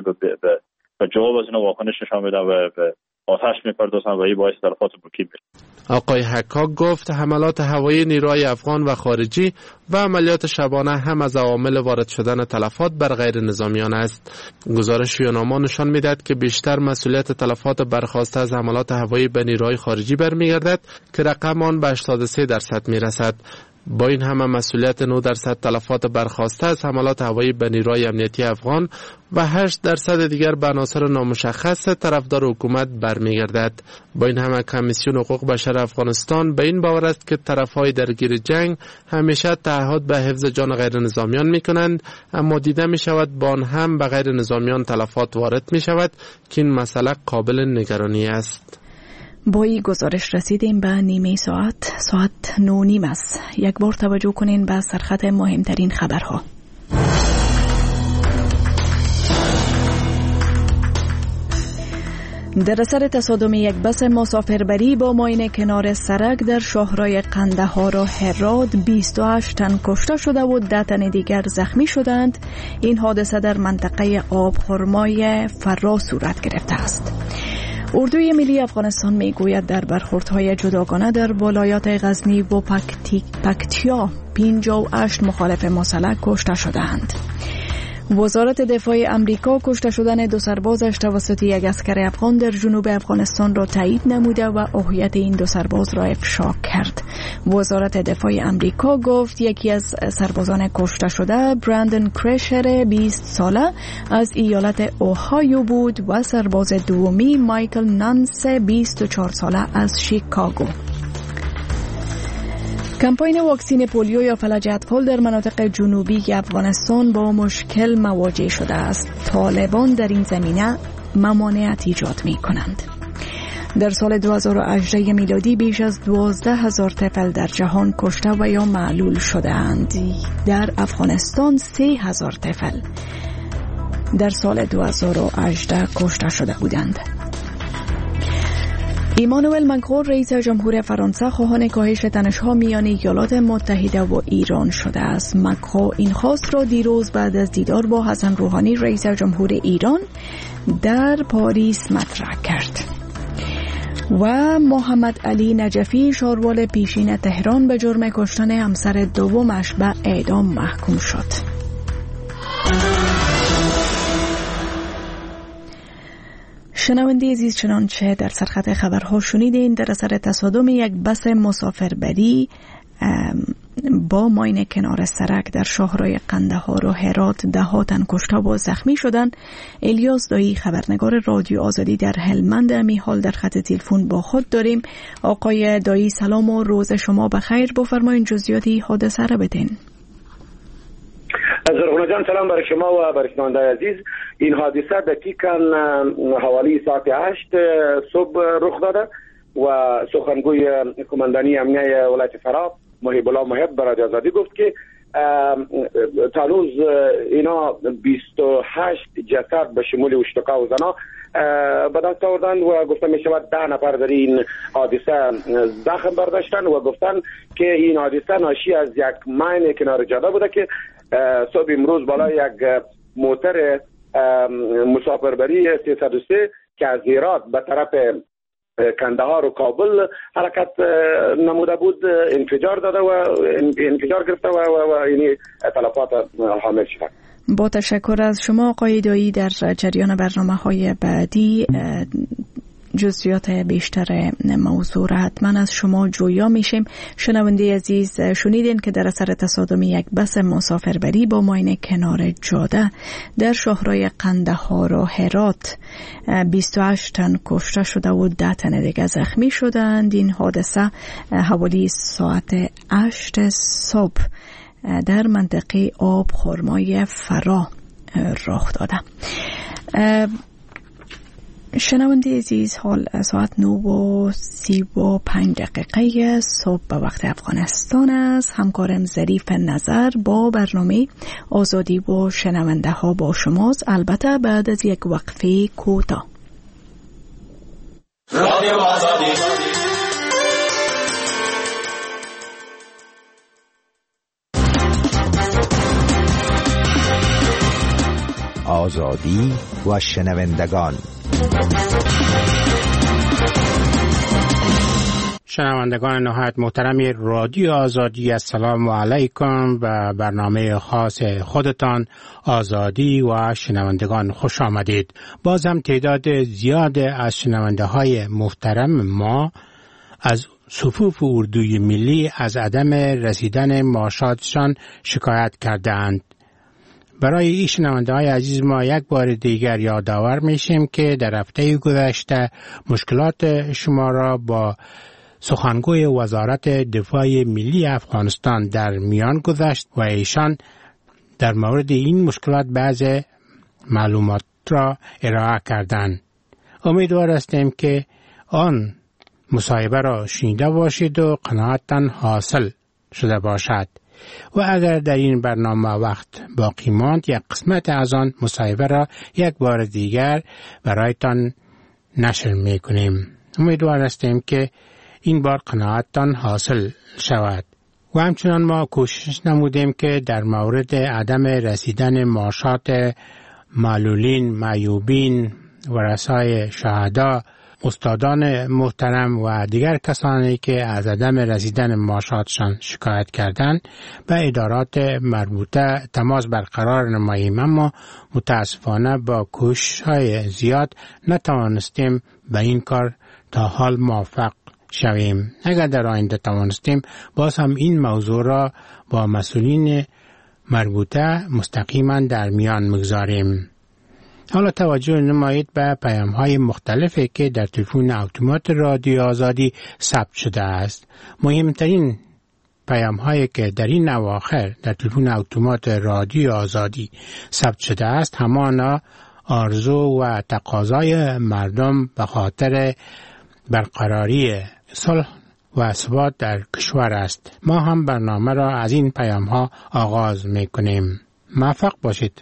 به جواب از اینا واکنش نشان میدن و به آتش میپردازن و این باعث تلفات ملکی میشه. آقای حکاک گفت حملات هوایی نیروهای افغان و خارجی و عملیات شبانه هم از عوامل وارد شدن تلفات بر غیر نظامیان است. گزارش یوناما نشان میدهد که بیشتر مسئولیت تلفات برخاسته از حملات هوایی به نیروهای خارجی برمیگردد که رقم آن به 83% میرسد. با این همه مسئولیت 9% تلفات برخاسته از حملات هوایی به نیروهای امنیتی افغان و 8% دیگر به عناصر نامشخص طرفدار حکومت برمیگردد. با این همه کمیسیون حقوق بشر افغانستان به این باور است که طرفهای درگیر جنگ همیشه تعهد به حفظ جان غیر نظامیان می کنند، اما دیده می شود با آن هم به غیر نظامیان تلفات وارد می شود که این مسئله قابل نگرانی است. با این گزارش رسیدیم به نیمه ساعت 9:30 است. یک بار توجه کنین به سرخط مهمترین خبرها. در اثر تصادم یک بس مسافربری با ماین کنار سرک در شاهراه قندهار و هرات 28 تن کشته شده و 10 تن دیگر زخمی شدند. این حادثه در منطقه آبخرمای فرا صورت گرفته است. اردوی ملی افغانستان میگوید در برخوردهای جداگانه در ولایات غزنی و پکتیا 58 مخالف مسلح کشته شدند. وزارت دفاع امریکا کشته شدن 2 سربازش توسط یک اسکر افغان در جنوب افغانستان را تایید نموده و هویت این 2 سرباز را افشا کرد. وزارت دفاع امریکا گفت یکی از سربازان کشته شده برندن کرشر 20 ساله از ایالت اوهایو بود و سرباز دومی مایکل نانس 24 ساله از شیکاگو. کمپاین واکسین پولیو یا فلج اطفال در مناطق جنوبی افغانستان با مشکل مواجه شده است. طالبان در این زمینه ممانعت ایجاد می کنند. در سال 2018 میلادی بیش از 12,000 طفل در جهان کشته و یا معلول شدند. در افغانستان 3,000 طفل در سال 2018 کشته شده بودند. ایمانوئل مکرون رئیس جمهور فرانسه خواهان کاهش تنش‌ها میان ایالات متحده و ایران شده است. مکرون این خواست را دیروز بعد از دیدار با حسن روحانی رئیس جمهور ایران در پاریس مطرح کرد. و محمد علی نجفی شاروال پیشین تهران به جرم کشتن همسر دومش به اعدام محکوم شد. شنونده عزیز، چنانچه در سرخط خبرها شنیدین، در اثر تصادم یک بس مسافربری با ماین کنار سرک در شاهراه قندهار و هرات 10 تن کشته و زخمی شدند. الیاس دایی خبرنگار رادیو آزادی در هلمند می حال در خط تلفن با خود داریم. آقای دایی سلام و روز شما بخیر. بفرمایید جزئیات حادثه را بدین. زرغونه جان سلام برای شما و برای شنونده عزیز. این حادثه دقیقاً حوالی ساعت 8 صبح رخ داده و سخنگوی کماندانی امنیه ولایت فرا محب الله محب برای آزادی گفت که تا روز اینا 28 جسد به شمول اشتقا و زنا به دست آوردن و گفتن می شود 10 نفر در این حادثه زخم برداشتن و گفتن که این حادثه ناشی از یک ماین کنار جاده بوده که صبح امروز بالا یک موتر مسافربری 303 که از هرات به طرف کندهار و کابل حرکت نموده بود، انفجار داده و انفجار گرفته و یعنی تلفات حامل شده. با تشکر از شما آقای دایی. در جریان برنامه‌های بعدی جزئیات بیشتر موضوع را حتما از شما جویا میشیم. شنونده عزیز، شنیدین که در اثر تصادم یک بس مسافربری با ماین کنار جاده در شهرهای قندهار و هرات 28 تن کشته شده و 10 تن دیگه زخمی شدند. این حادثه حوالی ساعت 8 صبح در منطقه آب خرمای فرا رخ داده. شنونده عزیز، حال ساعت 9:35 صبح به وقت افغانستان است. همکارم ظریف نظر با برنامه آزادی و شنونده ها با شماست، البته بعد از یک وقفه کوتاه. رادیو آزادی. آزادی و شنوندگان. شنوندگان نهایت محترم رادیو آزادی، السلام علیکم. و برنامه خاص خودتان آزادی و شنوندگان خوش آمدید. باز هم تعداد زیاد از شنونده های محترم ما از صفوف اردوی ملی از عدم رسیدن معاشاتشان شکایت کردند. برای این شنونده های عزیز ما یک بار دیگر یادآور میشیم که در هفته گذشته مشکلات شما را با سخنگوی وزارت دفاع ملی افغانستان در میان گذاشت و ایشان در مورد این مشکلات بعض معلومات را ارائه کردند. امیدوار هستیم که آن مصاحبه را شنیده باشید و قناعتان حاصل شده باشد. و اگر در این برنامه وقت باقی ماند، یک قسمت از آن مصاحبه را یک بار دیگر برایتان نشر میکنیم. امیدوار هستیم که این بار قناعتان حاصل شود. و همچنان ما کوشش نمودیم که در مورد عدم رسیدن معاشات معلولین، معیوبین، ورثای شهدا، استادان محترم و دیگر کسانی که از عدم رسیدن معاشاتشان شکایت کردند به ادارات مربوطه تماس برقرار نماییم، اما متاسفانه با کوشش‌های زیاد نتوانستیم به این کار تا حال موفق شویم. اگر در آینده توانستیم باز هم این موضوع را با مسئولین مربوطه مستقیما در میان مگذاریم. حالا توجه نمایید به پیام‌های مختلفی که در تلفن اتومات رادیو آزادی ثبت شده است. مهمترین پیام‌هایی که در این اواخر در تلفن اتومات رادیو آزادی ثبت شده است همانا آرزو و تقاضای مردم به خاطر برقراری صلح و ثبات در کشور است. ما هم برنامه را از این پیام‌ها آغاز می‌کنیم. موفق باشید.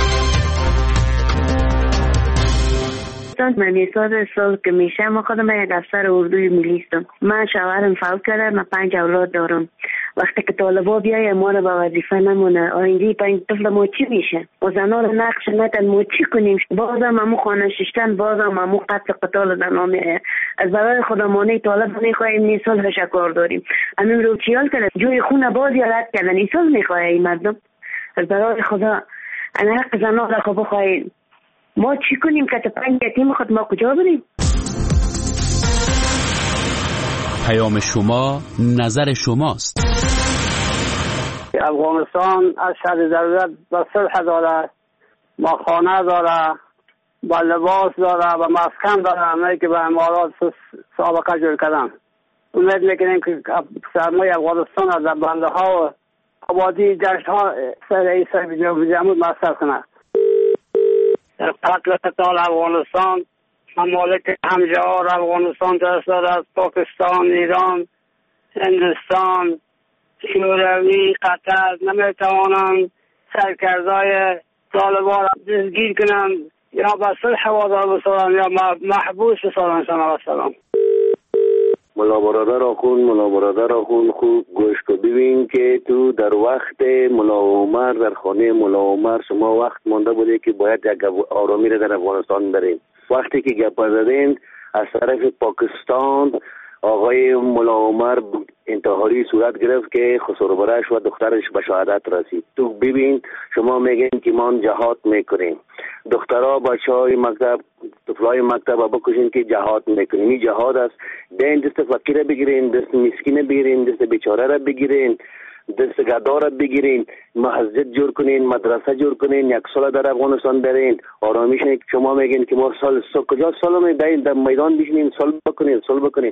من میساد سال که میشه ما خودم یک افسر اردوی ملی هستم. من شوهرم فوت کرده، من 5 اولاد دارم. وقتی که طالبا بیای ما رو به وظیفه نمونه، آینده 5 طفل ما چی میشه؟ و زنا رو نقش ندن ما چی کنیم؟ بازم همون خانه ششتن، بازم همون قتل قتال زنا میه. از برای خودمانه طالب میخواهیم نیسال شکار داریم. همین رو چیال کرد جوی خونه بازی رد کردن نیسال میخواه این مردم. از برای خدا انا حق زنا را خوب بخواهیم. ما چی کنیم که 5 یتیم خود ما کجا بریم؟ پیام شما نظر شماست. افغانستان از شرط ضرورت با صلح داره، با خانه داره، با لباس داره، با مسکن داره، همه که به امارات سابقه جور کردن. امید میکنیم که سرمایه افغانستان را در بنده ها و آبادی جشن ها سر ایسا جمهور مصرف کنه. در قتل قتال افغانستان ممالک همجوار افغانستان دستار از پاکستان، ایران، هندوستان، شوروی، قطر نمیتوانند سرکردای طالبان را دستگیر کنند یا به صلح وادار بسازند یا محبوس بسازند. سلام ملا برادر آخون خوب گوش کو ببین که تو در وقت ملا عمر در خانه ملا عمر شما وقت مانده بوده که باید یک آرامی را در افغانستان بریم. وقتی که گپ زدین از طرف پاکستان آقای ملا عمر انتحاری صورت گرفت که خسروبرش و دخترش به شهادت رسید. تو ببین شما میگین که ما جهاد میکنیم، دخترها بچهای مکتب طفلای مکتب بکشین که جهاد میکنیم. این جهاد است. دین دست فقیر بگیرین، دست مسکین بگیرین، دست بیچاره را بگیرین، دست گدا را بگیرین، مسجد جور کنین، مدرسه جور کنین، یک سال در افغانستان برین آرامیش. شما میگین که ما سال کجا سال میدین در میدان بشینین سال بکنین.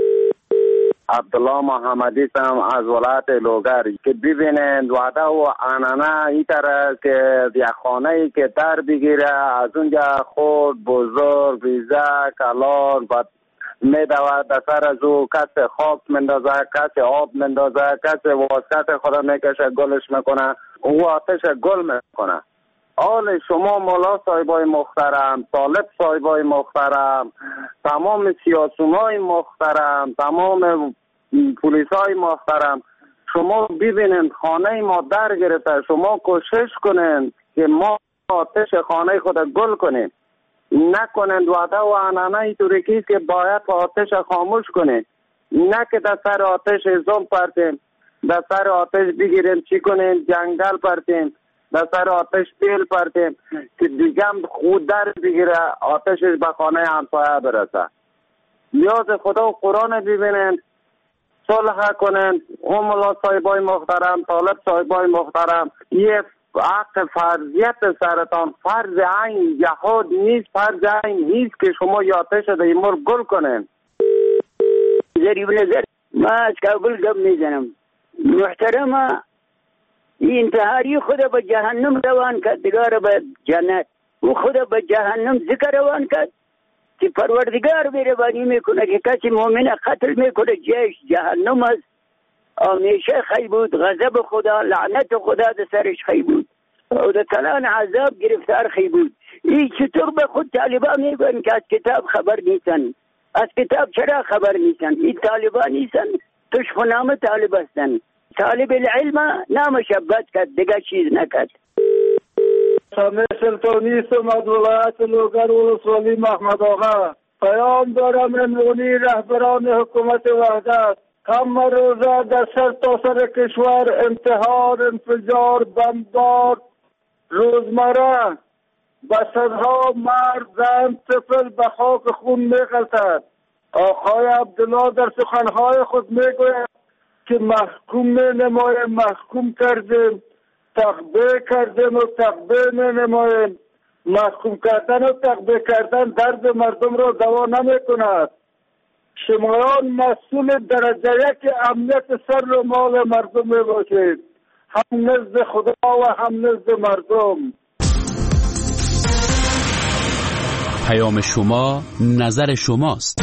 عبدالله محمدی هم از ولایت لوگر که ببینند وعده و عنعنه این طرح که یک خانه ای که در بگیره از اونجا خود بزرگ بیزه کلان میدود در سر از او کسی خاک مندازه، کسی آب مندازه، کسی واسکت خدا میکشه گلش میکنه، او آتش گل میکنه. حال شما مولا صاحبای محترم، طالب صاحبای محترم، تمام سیاسیونای محترم، تمام پلیسای محترم، شما ببینید خانه ما در گرفته. شما کوشش کنید که ما آتش خانه خود گل کنیم، نکنند وعده و عنعنه اینطوری که باید آتش خاموش کنید، نه که در سر آتش زوم پرتیم، در سر آتش بگیریم چی کنیم جنگل پرتیم، در سر آتش تیل پرتیم که دیگه خود در بگیره آتشش به خانه همسایه برسه. نیاز خدا و قرآن ببینند، صلح کنند. اون ملا صاحبای محترم، طالب صاحبای محترم، یه حق فرضیت سرطان فرض عین جهاد نیست، فرض عین نیست که شما یا آتش در این مر گل کنند. ذریب نظر ما از کابل گم میزنم. محترم این انتحاری خود به جهنم روان کرد، دیگر به جنت. او خود به جهنم ذکر روان کرد که پروردگار بیربانی میکنه که کسی مؤمن قتل میکنه جهش جهنم است. همیشه خی بود، غضب خدا، لعنت خدا در سرش خی بود و در کلان عذاب گرفتار خی بود. این چطور به خود طالبان میگن که از کتاب خبر نیستن؟ از کتاب چرا خبر نیستن؟ این طالبان نیستن، تشخ نام طالب هستن. طالب العلم نامش بد کرد، دیگه چیز نکرد. سامع سلطانی سمد ولایت لوگر ولسوالی محمد آقا پیام دارم امرونی رهبران حکومت وحدت. کم روزه در سر تا سر کشور انتحار، انفجار، بمبار روزمره به صدها مرد، زن، طفل به خاک خون میغلطد. آقای عبدالله در سخنهای خود میگوید که محکوم نمایم، محکوم کردیم، تخبیه کردیم و تخبیه نمایم. محکوم کردن و تخبیه کردن درد مردم را دوا نمی کند. شمایان مسئول درجه یک امنیت سر و مال مردم می باشید، هم نزد خدا و هم نزد مردم. پیام شما نظر شماست.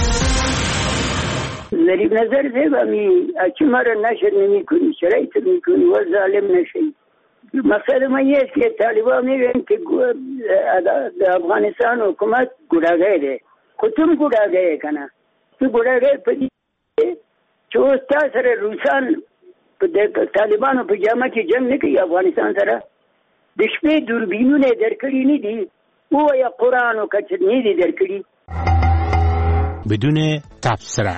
ذریب نظر زیبامی اچی مرا نشر نمی کنی، شرایط می کنی و ظالم نشی. مقصد من یه است که طالبان میگن که افغانستان حکومت گناهگار ده. خودتون گناهگار کنه. تو گناهگار پدید چه استاد سر روسان طالبان و پجامه که جمع نکی افغانستان سره دشپه دوربینونه درکلی نیدی او یا قرآن و کچر نیدی درکلی بدون تبصره.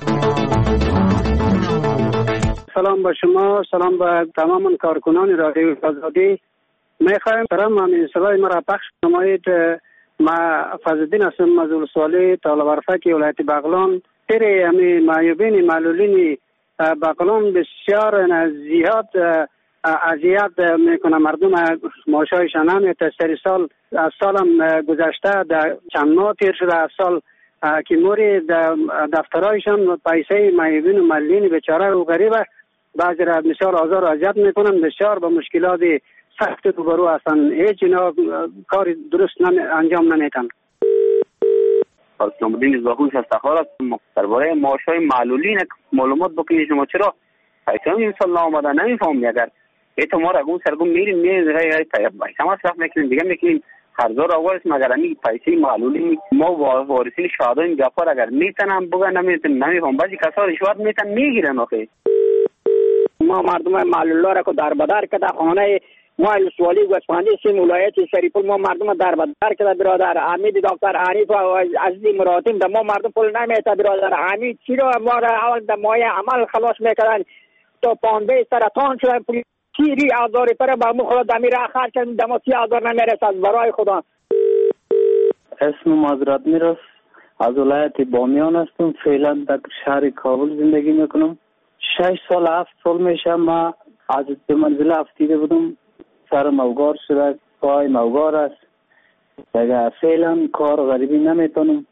سلام با شما، سلام با تمام کارکنان رادیو آزادی. میخوایم ترم همین صدای مرا پخش نمایید. ما فضلالدین هستم، مسئول سوالی طالب عرفکی ولایت بغلان. تیری همین معیوبین معلولین بغلان بسیار زیاد اذیت میکنه مردم. معاشایشان نمیاد. سری سال از سالم گذشته در چند ماه تیر شده از سال که موری دفترایشان پیسه معیوبین و معلولین بیچاره و غریبه بعضی را بسیار آزار و اذیت میکنن. بسیار با مشکلات سخت روبرو هستن. هیچ اینا کار درست انجام نمیتن. اسلام الدین زاهوش از تخارات درباره معاشای معلولین معلومات بکنید. شما چرا پیسه این سال نامده نمیفهمید؟ اگر ایت ما را گون سرگون میریم پیسه مصرف میکنیم دیگه میکنیم خرزار آوارس مگر امی پیسه معلولین ما وارثین شهدای گفار اگر میتونم بگن نمیفهم. بعضی کسا رشوت میتن میگیرن. آخه ما مردم معلولا را که در بدر کده خانه ما ولسوالی گوسفندی سیم ولایت شریف ما مردم در بدر کرده برادر. حمید دکتر حنیف و عزیز مراتم ما مردم پول نمیته برادر. حمید چرا ما را اول در مایه عمل خلاص میکردن تا پانبه سرطان شده تیری آزار پر با مو خدا دمیر آخر کردن دم 30,000 نمیرسد برای خدا. اسم معذرت میرس از ولایت بامیان هستم. فعلا در شهر کابل زندگی میکنم. 6 سال 7 سال میشه ما از منزل افتیده بودم. سر موگار شده، پای موگار است. دیگه فعلا کار غریبی نمیتونم.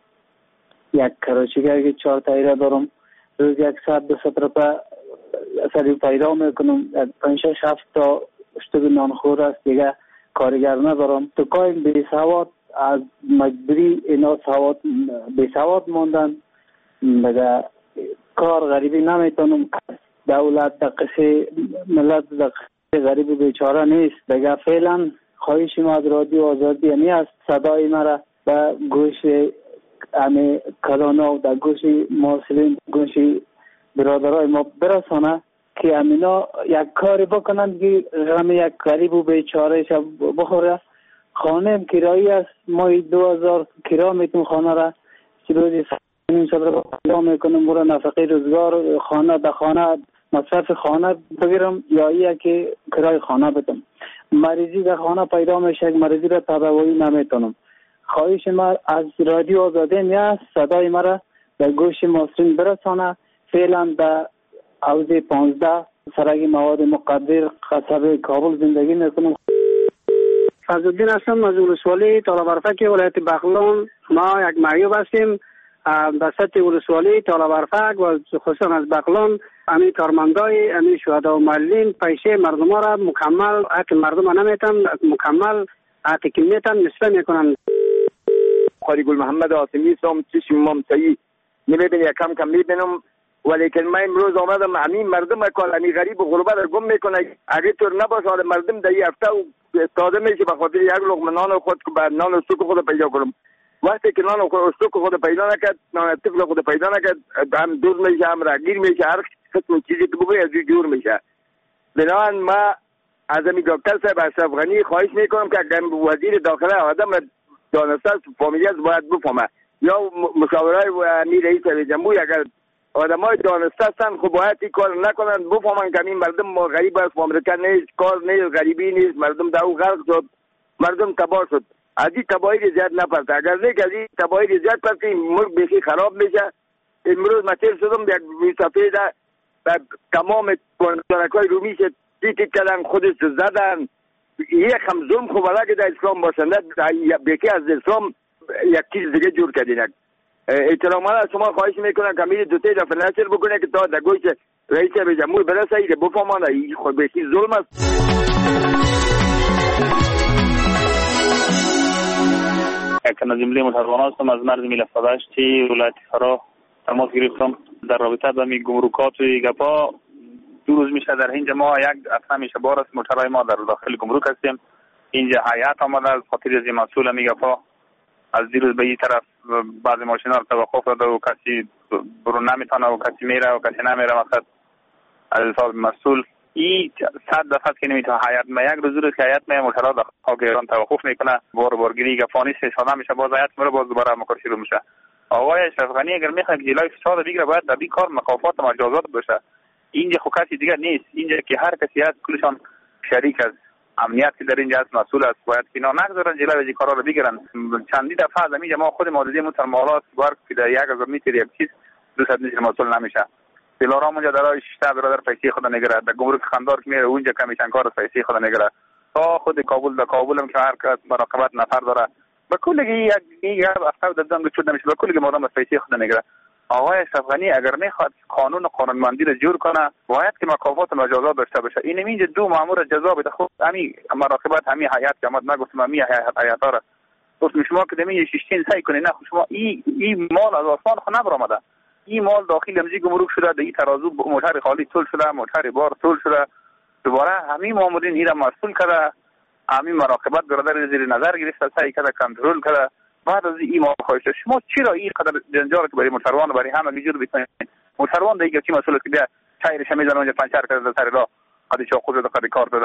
یک کراچیگری 4 تایره دارم. روز 100-200 روپه سری پیدا میکنم. 5-6 تا اشتباه نانخور است. دیگه کارگر ندارم. تو کار بی سواد از مجبوری اینا سواد بی سواد موندن. دیگه کار غریبی نمیتونم. دولت دقیقه ملت دقیقه غریب بیچاره نیست. دیگه فعلا خواهش ما از رادیو آزادی همی است صدای مرا به گوش امی کلانا و در گوش محسلین گوش برادرای ما برسانه که امینا یک کاری بکنند که غم یک غریب و بیچاره شب بخوره. خانه کرایی است. ما 2000 کرا میتونم خانه را روزی 500 رو پیدا میکنم. برای نفقه روزگار خانه در خانه مصرف خانه بگیرم یا ایه که کرای خانه بدم. مریضی در خانه پیدا میشه. مریضی را تداوی نمیتونم. خواهش ما از رادیو آزاده میاد صدای مرا در گوش مصرین برسانه. فعلا در حوض 15 سرای مواد مقدر قصب کابل زندگی میکنم. فضلالدین هستم از ولسوالی طالبرفک ولایت بغلان. ما یک معیوب هستیم در سطح ولسوالی طالبرفک و خصوصا از بغلان. امی کارمندای امی شهدا و معلولین پیسه مردم را مکمل حق مردم نمیتن مکمل حق که میتن نصفه میکنن. خالی گل محمد آسمی سام چشم ممتعی نمیبینی کم کم میبینم ولیکن من امروز آمدم همین مردم کالانی غریب و غربت را گم میکنه. اگه طور نباشه مردم در این هفته استاده میشه به خاطر یک لقمه نان خود به نان و سوک خود پیدا کنم. وقتی که نان و سوک خود پیدا نکرد نان طفل خود پیدا نکرد هم دوز میشه هم رگیر میشه هر قسم چیزی که بگوی از جور میشه. بنابراین ما از امی دکتر صاحب اشرف غنی خواهش میکنم که وزیر داخله آدم دانسته فامیلی است باید بفهمه یا مشاورای و امیر رئیس جمهوری اگر آدمای دانسته هستن خب باید این کار نکنن بفهمن که این مردم غریب است امریکا نیست کار نیست غریبی نیست مردم داو غرق شد مردم تباه شد. از این تباهی زیاد نپرته. اگر نه که از این تباهی زیاد پرته این ملک بخی خراب میشه. امروز مطیر شدم یک میسافه در تمام گندرکای رومی شد تیک کردن خودش زدن. یک هم ظلم خوب که در اسلام باشنده بکی از اسلام یک چیز دیگه جور کردین. احترامان از شما خواهش میکنم که میری دوتای دفعه نشر بکنه که تا در گوش رئیس جمهور برسه ایده بفهمانه این خود بکی ظلم است. یک نظیملی متحران هستم از مرز میلفدشتی ولایت فرا تماس گرفتم در رابطه با می گمرکات و گپا. 2 روز میشه در اینجا ما یک هفته میشه بار است موترهای ما در داخل گمرک هستیم. اینجا هیئت آمده از خاطر از مسئول می گپا از دیروز به این طرف بعض ماشینا رو توقف داده و کسی برون نمیتونه و کسی میره و کسی نمیره. مثلا از حساب مسئول این 100 دفعه که نمیتونه هیئت ما یک روز که هیئت ما موترها در خاک ایران توقف میکنه بارگیری گفانی استفاده میشه باز هیئت میره باز دوباره مکار شروع میشه. آقای اشرف غنی اگر میخواد جلوی فساد بگیره باید در این کار مکافات و مجازات بشه. اینجا خو کسی دیگه نیست. اینجا که هر کسی هست کلشان شریک است. امنیت که در اینجا هست مسئول است. باید اینا نگذارن جلوی این کارا رو بگیرن. چندی دفعه از اینجا ما خود مادی مترمالات بار که در 1000 متر یک چیز 200 متر مسئول نمیشه. دلارام اونجا درای 6 برادر پیسې خود نگیره. در گمرک خندار که میره اونجا کمیشن کار پیسې خود نگیره. تا خود کابل در کابل هم که هر کس مراقبت نفر داره. به کلی یک هفته دادن چود نمیشه. به کلی مردم پیسې خود نگیره. آقای اشرف غنی اگر میخواد قانون و قانونمندی رو جور کنه باید که مکافات و مجازات داشته باشه. این اینجا 2 مامور جزا بده. خب همین مراقبت همین هیئت که آمد نگفتم همین هیئت ها گفتم شما که دمی 16 سعی کنین نه شما این مال از آسمان خو نبرآمده. این مال داخل امزی گمرک شده. در این ترازو موتر خالی تول شده موتر بار تول شده. دوباره همین مامورین این را مسئول کرده. همین مراقبت برادر زیر نظر گرفته سعی کرده کنترل کرده. بعد از این ما خواهش شما چرا این قدر جنجال که برای موتروان و برای همه گیجور بکنید؟ موتروان دیگه چی مسئله که بیا تایرش میزنه اونجا پنچر کرده در سر راه خودی چاقو زده خودی کار داده.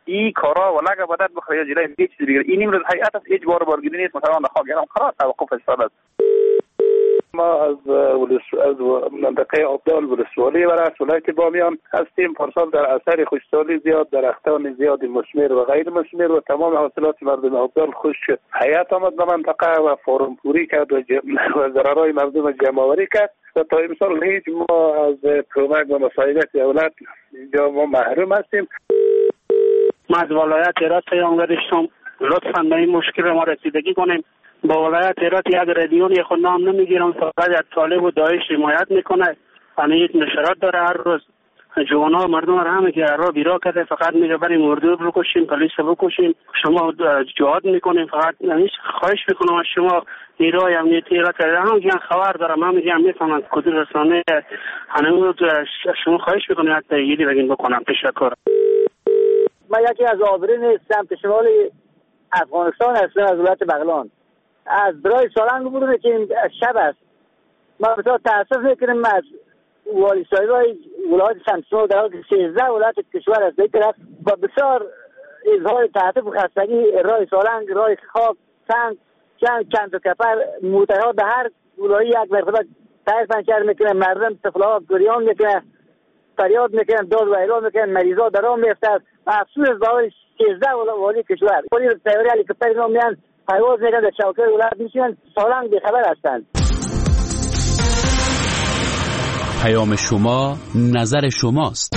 این کارا ولگه بدت بخوره یا جلوی هیچ چیز بگیره. این امروز هیئت است، هیچ بارگیری نیست. مثلا نخواه گرم خلاص توقف استاد است. ما از منطقه عبدال ولسوالی و رأس ولایت بامیان هستیم. پارسال در اثر خشکسالی زیاد، درختان زیاد مثمر و غیر مثمر و تمام حاصلات مردم عبدال خشک شد. هیئت آمد به منطقه و فورم پوری کرد و ضررهای مردم جمع‌آوری کرد و تا امسال هیچ ما از کمک و مساعدت دولت اینجا ما محروم هستیم. ما از ولایت هرات پیام گرفتم لطفاً به این مشکل ما رسیدگی کنیم. با ولایت هرات یک رادیوی خود نام نمیگیرم، فقط از طالب و داعش حمایت میکنه. همین نشرات داره هر روز جوانا مردم را همه که را بیرا کرده، فقط میگه بریم اردو بکشیم، پلیس بکشیم. شما جهاد میکنیم. فقط نمیش خواهش میکنم از شما نیروی امنیتی را که هم میگن خبر دارم، هم میگن میفهمن کدوم رسانه هنوز شما خواهش میکنم حتی یدی بگین بکنم. تشکر. من یکی از آبرین سمت شمال افغانستان هستم، از ولایت بغلان. از برای سالنگ بودم که این شب است. ما بسیار تأسف میکنیم از والی صاحبای ولایت شمسون در حال که 13 ولایت کشور است در طرف با بسیار اظهار تأسف و خستگی راه سالنگ، راه خواب، سنگ، چند و کپر موترها به هر ولایی یک مرتبه تایر پنچر میکنن، مردم طفلها گریان میکنن، فریاد میکنن، داد و اعلام میکنن، مریضا در آن میفتن. افسوس از باور 13 والی کشور والی تیاری هلیکوپتر اینا میان پرواز میکنن در چوکه ولایت میشن، سالنگ بیخبر هستند. پیام شما نظر شماست.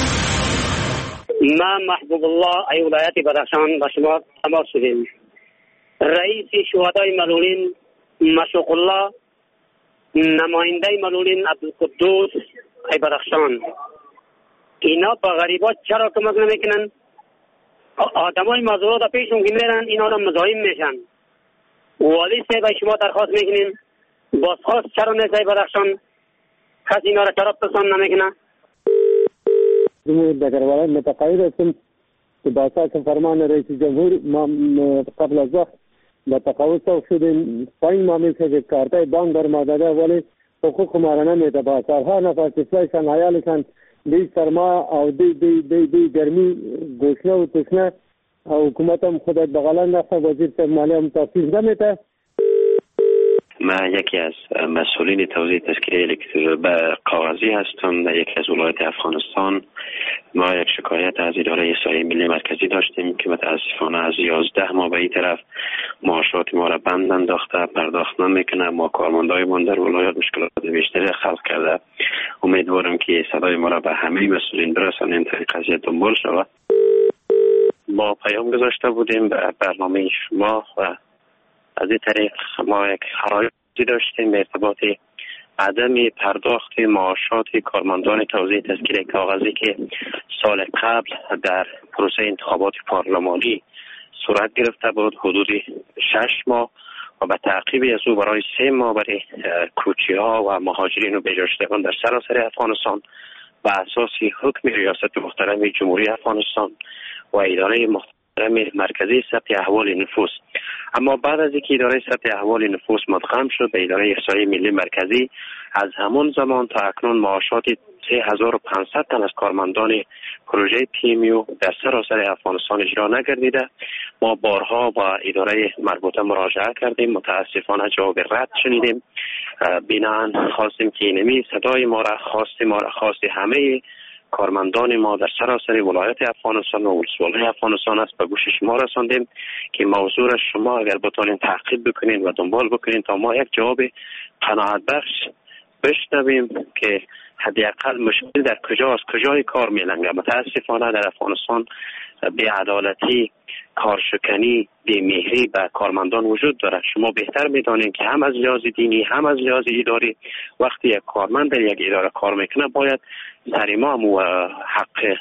من محبوب الله ای ولایت بدخشان با شما تماس شدیم. رئیس شهدای معلولین مشوق الله، نماینده معلولین عبدالقدوس ای بدخشان، اینا با غریبات چرا کمک نمیکنن؟ آدمای معذورات پیشون که میرن اینا را مزاحم میشن. والی صاحب شما درخواست میکنین بازخواست چرا نیست ای بدخشان؟ کسی اینا را چرا پسند نمیکنه؟ جمهور دگرواله متقاعد هستم که با اساس فرمان رئیس جمهور ما قبل از وقت به تقاعد سوق شدیم. پایین معامل که کارتای بانک در ما داده ولی حقوق ما را نمیده. با سالها نفر کسایشان عیالشان دی سرما او دی گرمی گوشنه و تشنه حکومت هم خودت بغلان رفته وزیر صاحب مالی هم تفصیل نمیده. من یکی از مسئولین توزیع تذکره کاغذی هستم در یکی از ولایت افغانستان. ما یک شکایت از اداره احصایه ملی مرکزی داشتیم که متاسفانه از 11 ماه به این طرف معاشات ما را بند انداخته، پرداخت نمیکنه. ما کارمندایمان در ولایت مشکلات بیشتری خلق کرده. امیدوارم که صدای ما را به همه مسئولین برسانیم تا این قضیه دنبال شود. ما پیام گذاشته بودیم به برنامه شما و از این طریق ما یک خرایطی داشتیم به ارتباط عدم پرداخت معاشات کارمندان توزیع تذکره کاغذی که سال قبل در پروسه انتخابات پارلمانی صورت گرفته بود، حدود 6 ماه و به تعقیب از او برای 3 ماه برای کوچی‌ها و مهاجرین و بجاشتگان در سراسر افغانستان به اساس حکم ریاست محترم جمهوری افغانستان و اداره محترم مرکزی ثبت احوال نفوس. اما بعد از اینکه اداره ثبت احوال نفوس مدغم شد به اداره احصایه ملی مرکزی، از همون زمان تا اکنون معاشات 3500 تن از کارمندان پروژه پیمیو در سراسر افغانستان اجرا نگردیده. ما بارها با اداره مربوطه مراجعه کردیم، متاسفانه جواب رد شنیدیم. بنابراین خواستیم که اینمی صدای ما را خواست همه کارمندان ما در سراسر ولایت افغانستان و ولسوالی افغانستان است به گوش شما رساندیم که موضوع را شما اگر بتونین تعقیب بکنین و دنبال بکنین تا ما یک جواب قناعت بخش بشنویم که حداقل مشکل در کجاست، کجای کار میلنگه. متاسفانه در افغانستان بی‌عدالتی، کارشکنی، بی‌مهری به کارمندان وجود داره. شما بهتر میدانید که هم از لحاظ دینی هم از لحاظ اداری وقتی یک کارمند در یک اداره کار میکنه باید سریمام و حق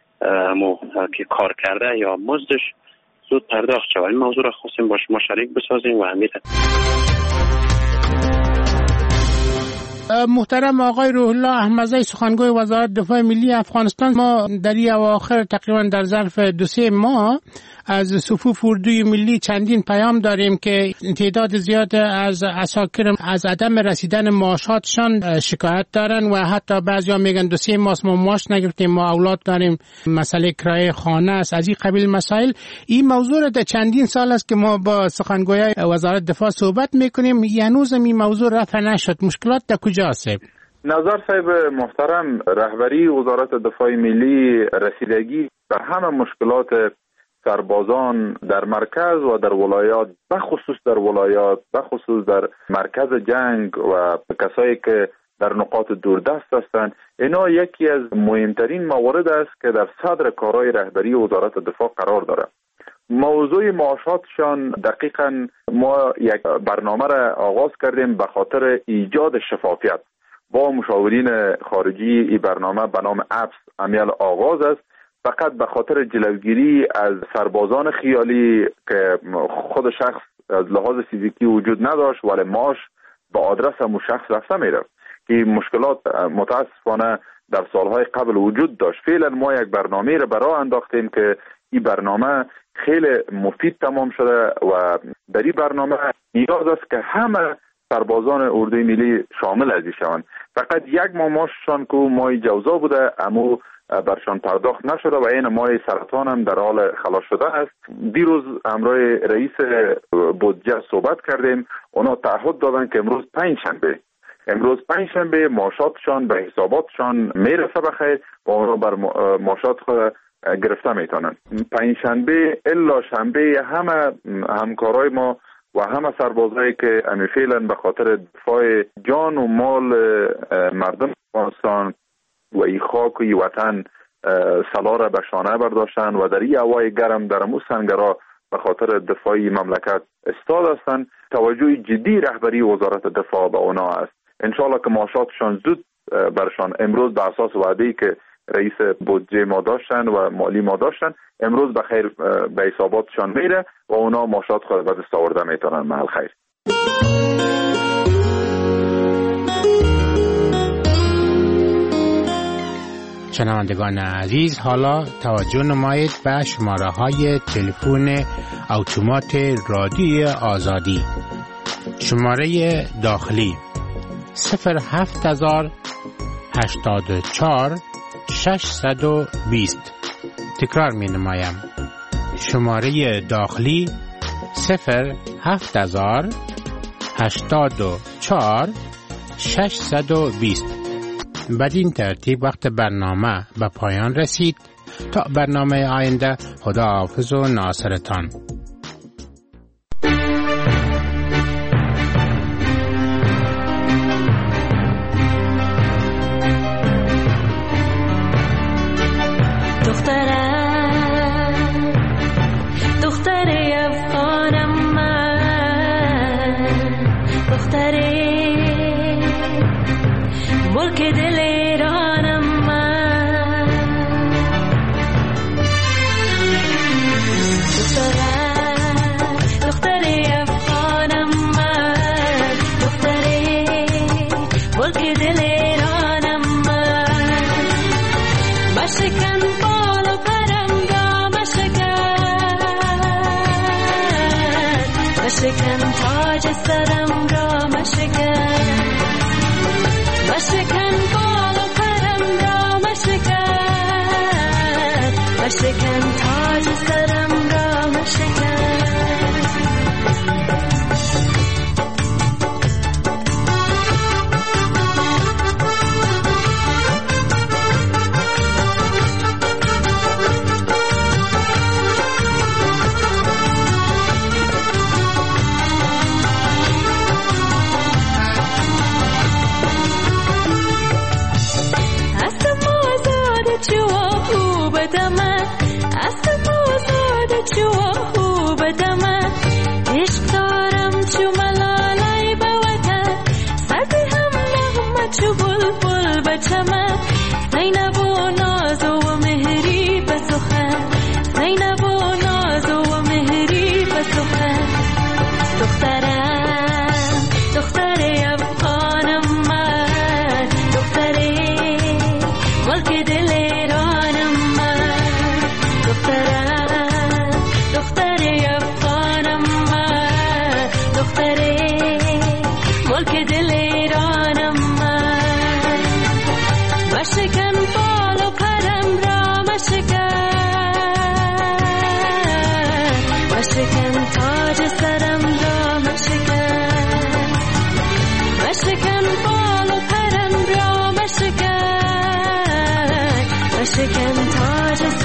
که کار کرده یا مزدش زود پرداخت شود. این موضوع را خواستیم با شما شریک بسازیم و امید محترم آقای روح الله احمدزی سخنگوی وزارت دفاع ملی افغانستان، ما در این اواخر تقریبا در ظرف 2-3 ماه از صفوف اردوی ملی چندین پیام داریم که تعداد زیاد از عساکر از عدم رسیدن معاشاتشان شکایت دارن و حتی بعضیا میگن 2-3 ماه ما معاش نگرفتیم، ما اولاد داریم، مسئله کرایه خانه است، از این قبیل مسائل. این موضوع در چندین سال است که ما با سخنگوی وزارت دفاع صحبت میکنیم، هنوز این موضوع رفع نشد. مشکلات در کجاست؟ نظر صاحب محترم، رهبری وزارت دفاع ملی رسیدگی به همه مشکلات سربازان در مرکز و در ولایات، بخصوص در ولایات، بخصوص در مرکز جنگ و کسایی که در نقاط دوردست هستند، اینا یکی از مهمترین موارد است که در صدر کارهای رهبری وزارت دفاع قرار داره. موضوع معاشاتشان دقیقاً ما یک برنامه را آغاز کردیم به خاطر ایجاد شفافیت با مشاورین خارجی. این برنامه به نام ابس عمل آغاز است، فقط به خاطر جلوگیری از سربازان خیالی که خود شخص از لحاظ فیزیکی وجود نداشت ولی معاش با آدرس همون شخص رفته میره که مشکلات متاسفانه در سالهای قبل وجود داشت. فعلا ما یک برنامه را برای انداختیم که این برنامه خیلی مفید تمام شده و در این برنامه نیاز است که همه سربازان اردوی ملی شامل از این شوند. فقط یک ماه معاششان که ماه جوزا بوده امو برشان پرداخت نشده و این ماه سرطان هم در حال خلاص شده است. دیروز همراه رئیس بودجه صحبت کردیم، اونا تعهد دادن که امروز پنجشنبه معاشاتشان به حساباتشان میرسه بخیر و اونا بر معاشات خود گرفته میتونن. پنجشنبه الا شنبه همه همکارای ما و همه سربازایی که فعلا به خاطر دفاع جان و مال مردم افغانستان و ای خاک و ای وطن سلا را به شانه برداشتن و در این هوای گرم در امو سنگرها به خاطر دفاع مملکت استاد هستند، توجه جدی رهبری وزارت دفاع به اونا است. انشالله که معاشاتشان زود برشان امروز به اساس وعده‌ای که رئیس بودجه ما داشتن و مالی ما داشتن امروز بخیر به حساباتشان میره و اونا معاشات خود به دست آورده میتونن. محل خیر. شنوندگان عزیز، حالا توجه نمایید به شماره های تلفن اتومات رادیوی آزادی. شماره داخلی 07084 620. تکرار می نمایم. شماره داخلی 07084 620. بدین ترتیب وقت برنامه به پایان رسید. تا برنامه آینده، خدا حافظ و ناصرتان. ملک دل ایرانم من، دختر افغانم من، دختر ملک دل ایرانم من. مشکن بال و پرم را مشکن تاج سرم را مشکن بال و پرم را مشکن تاج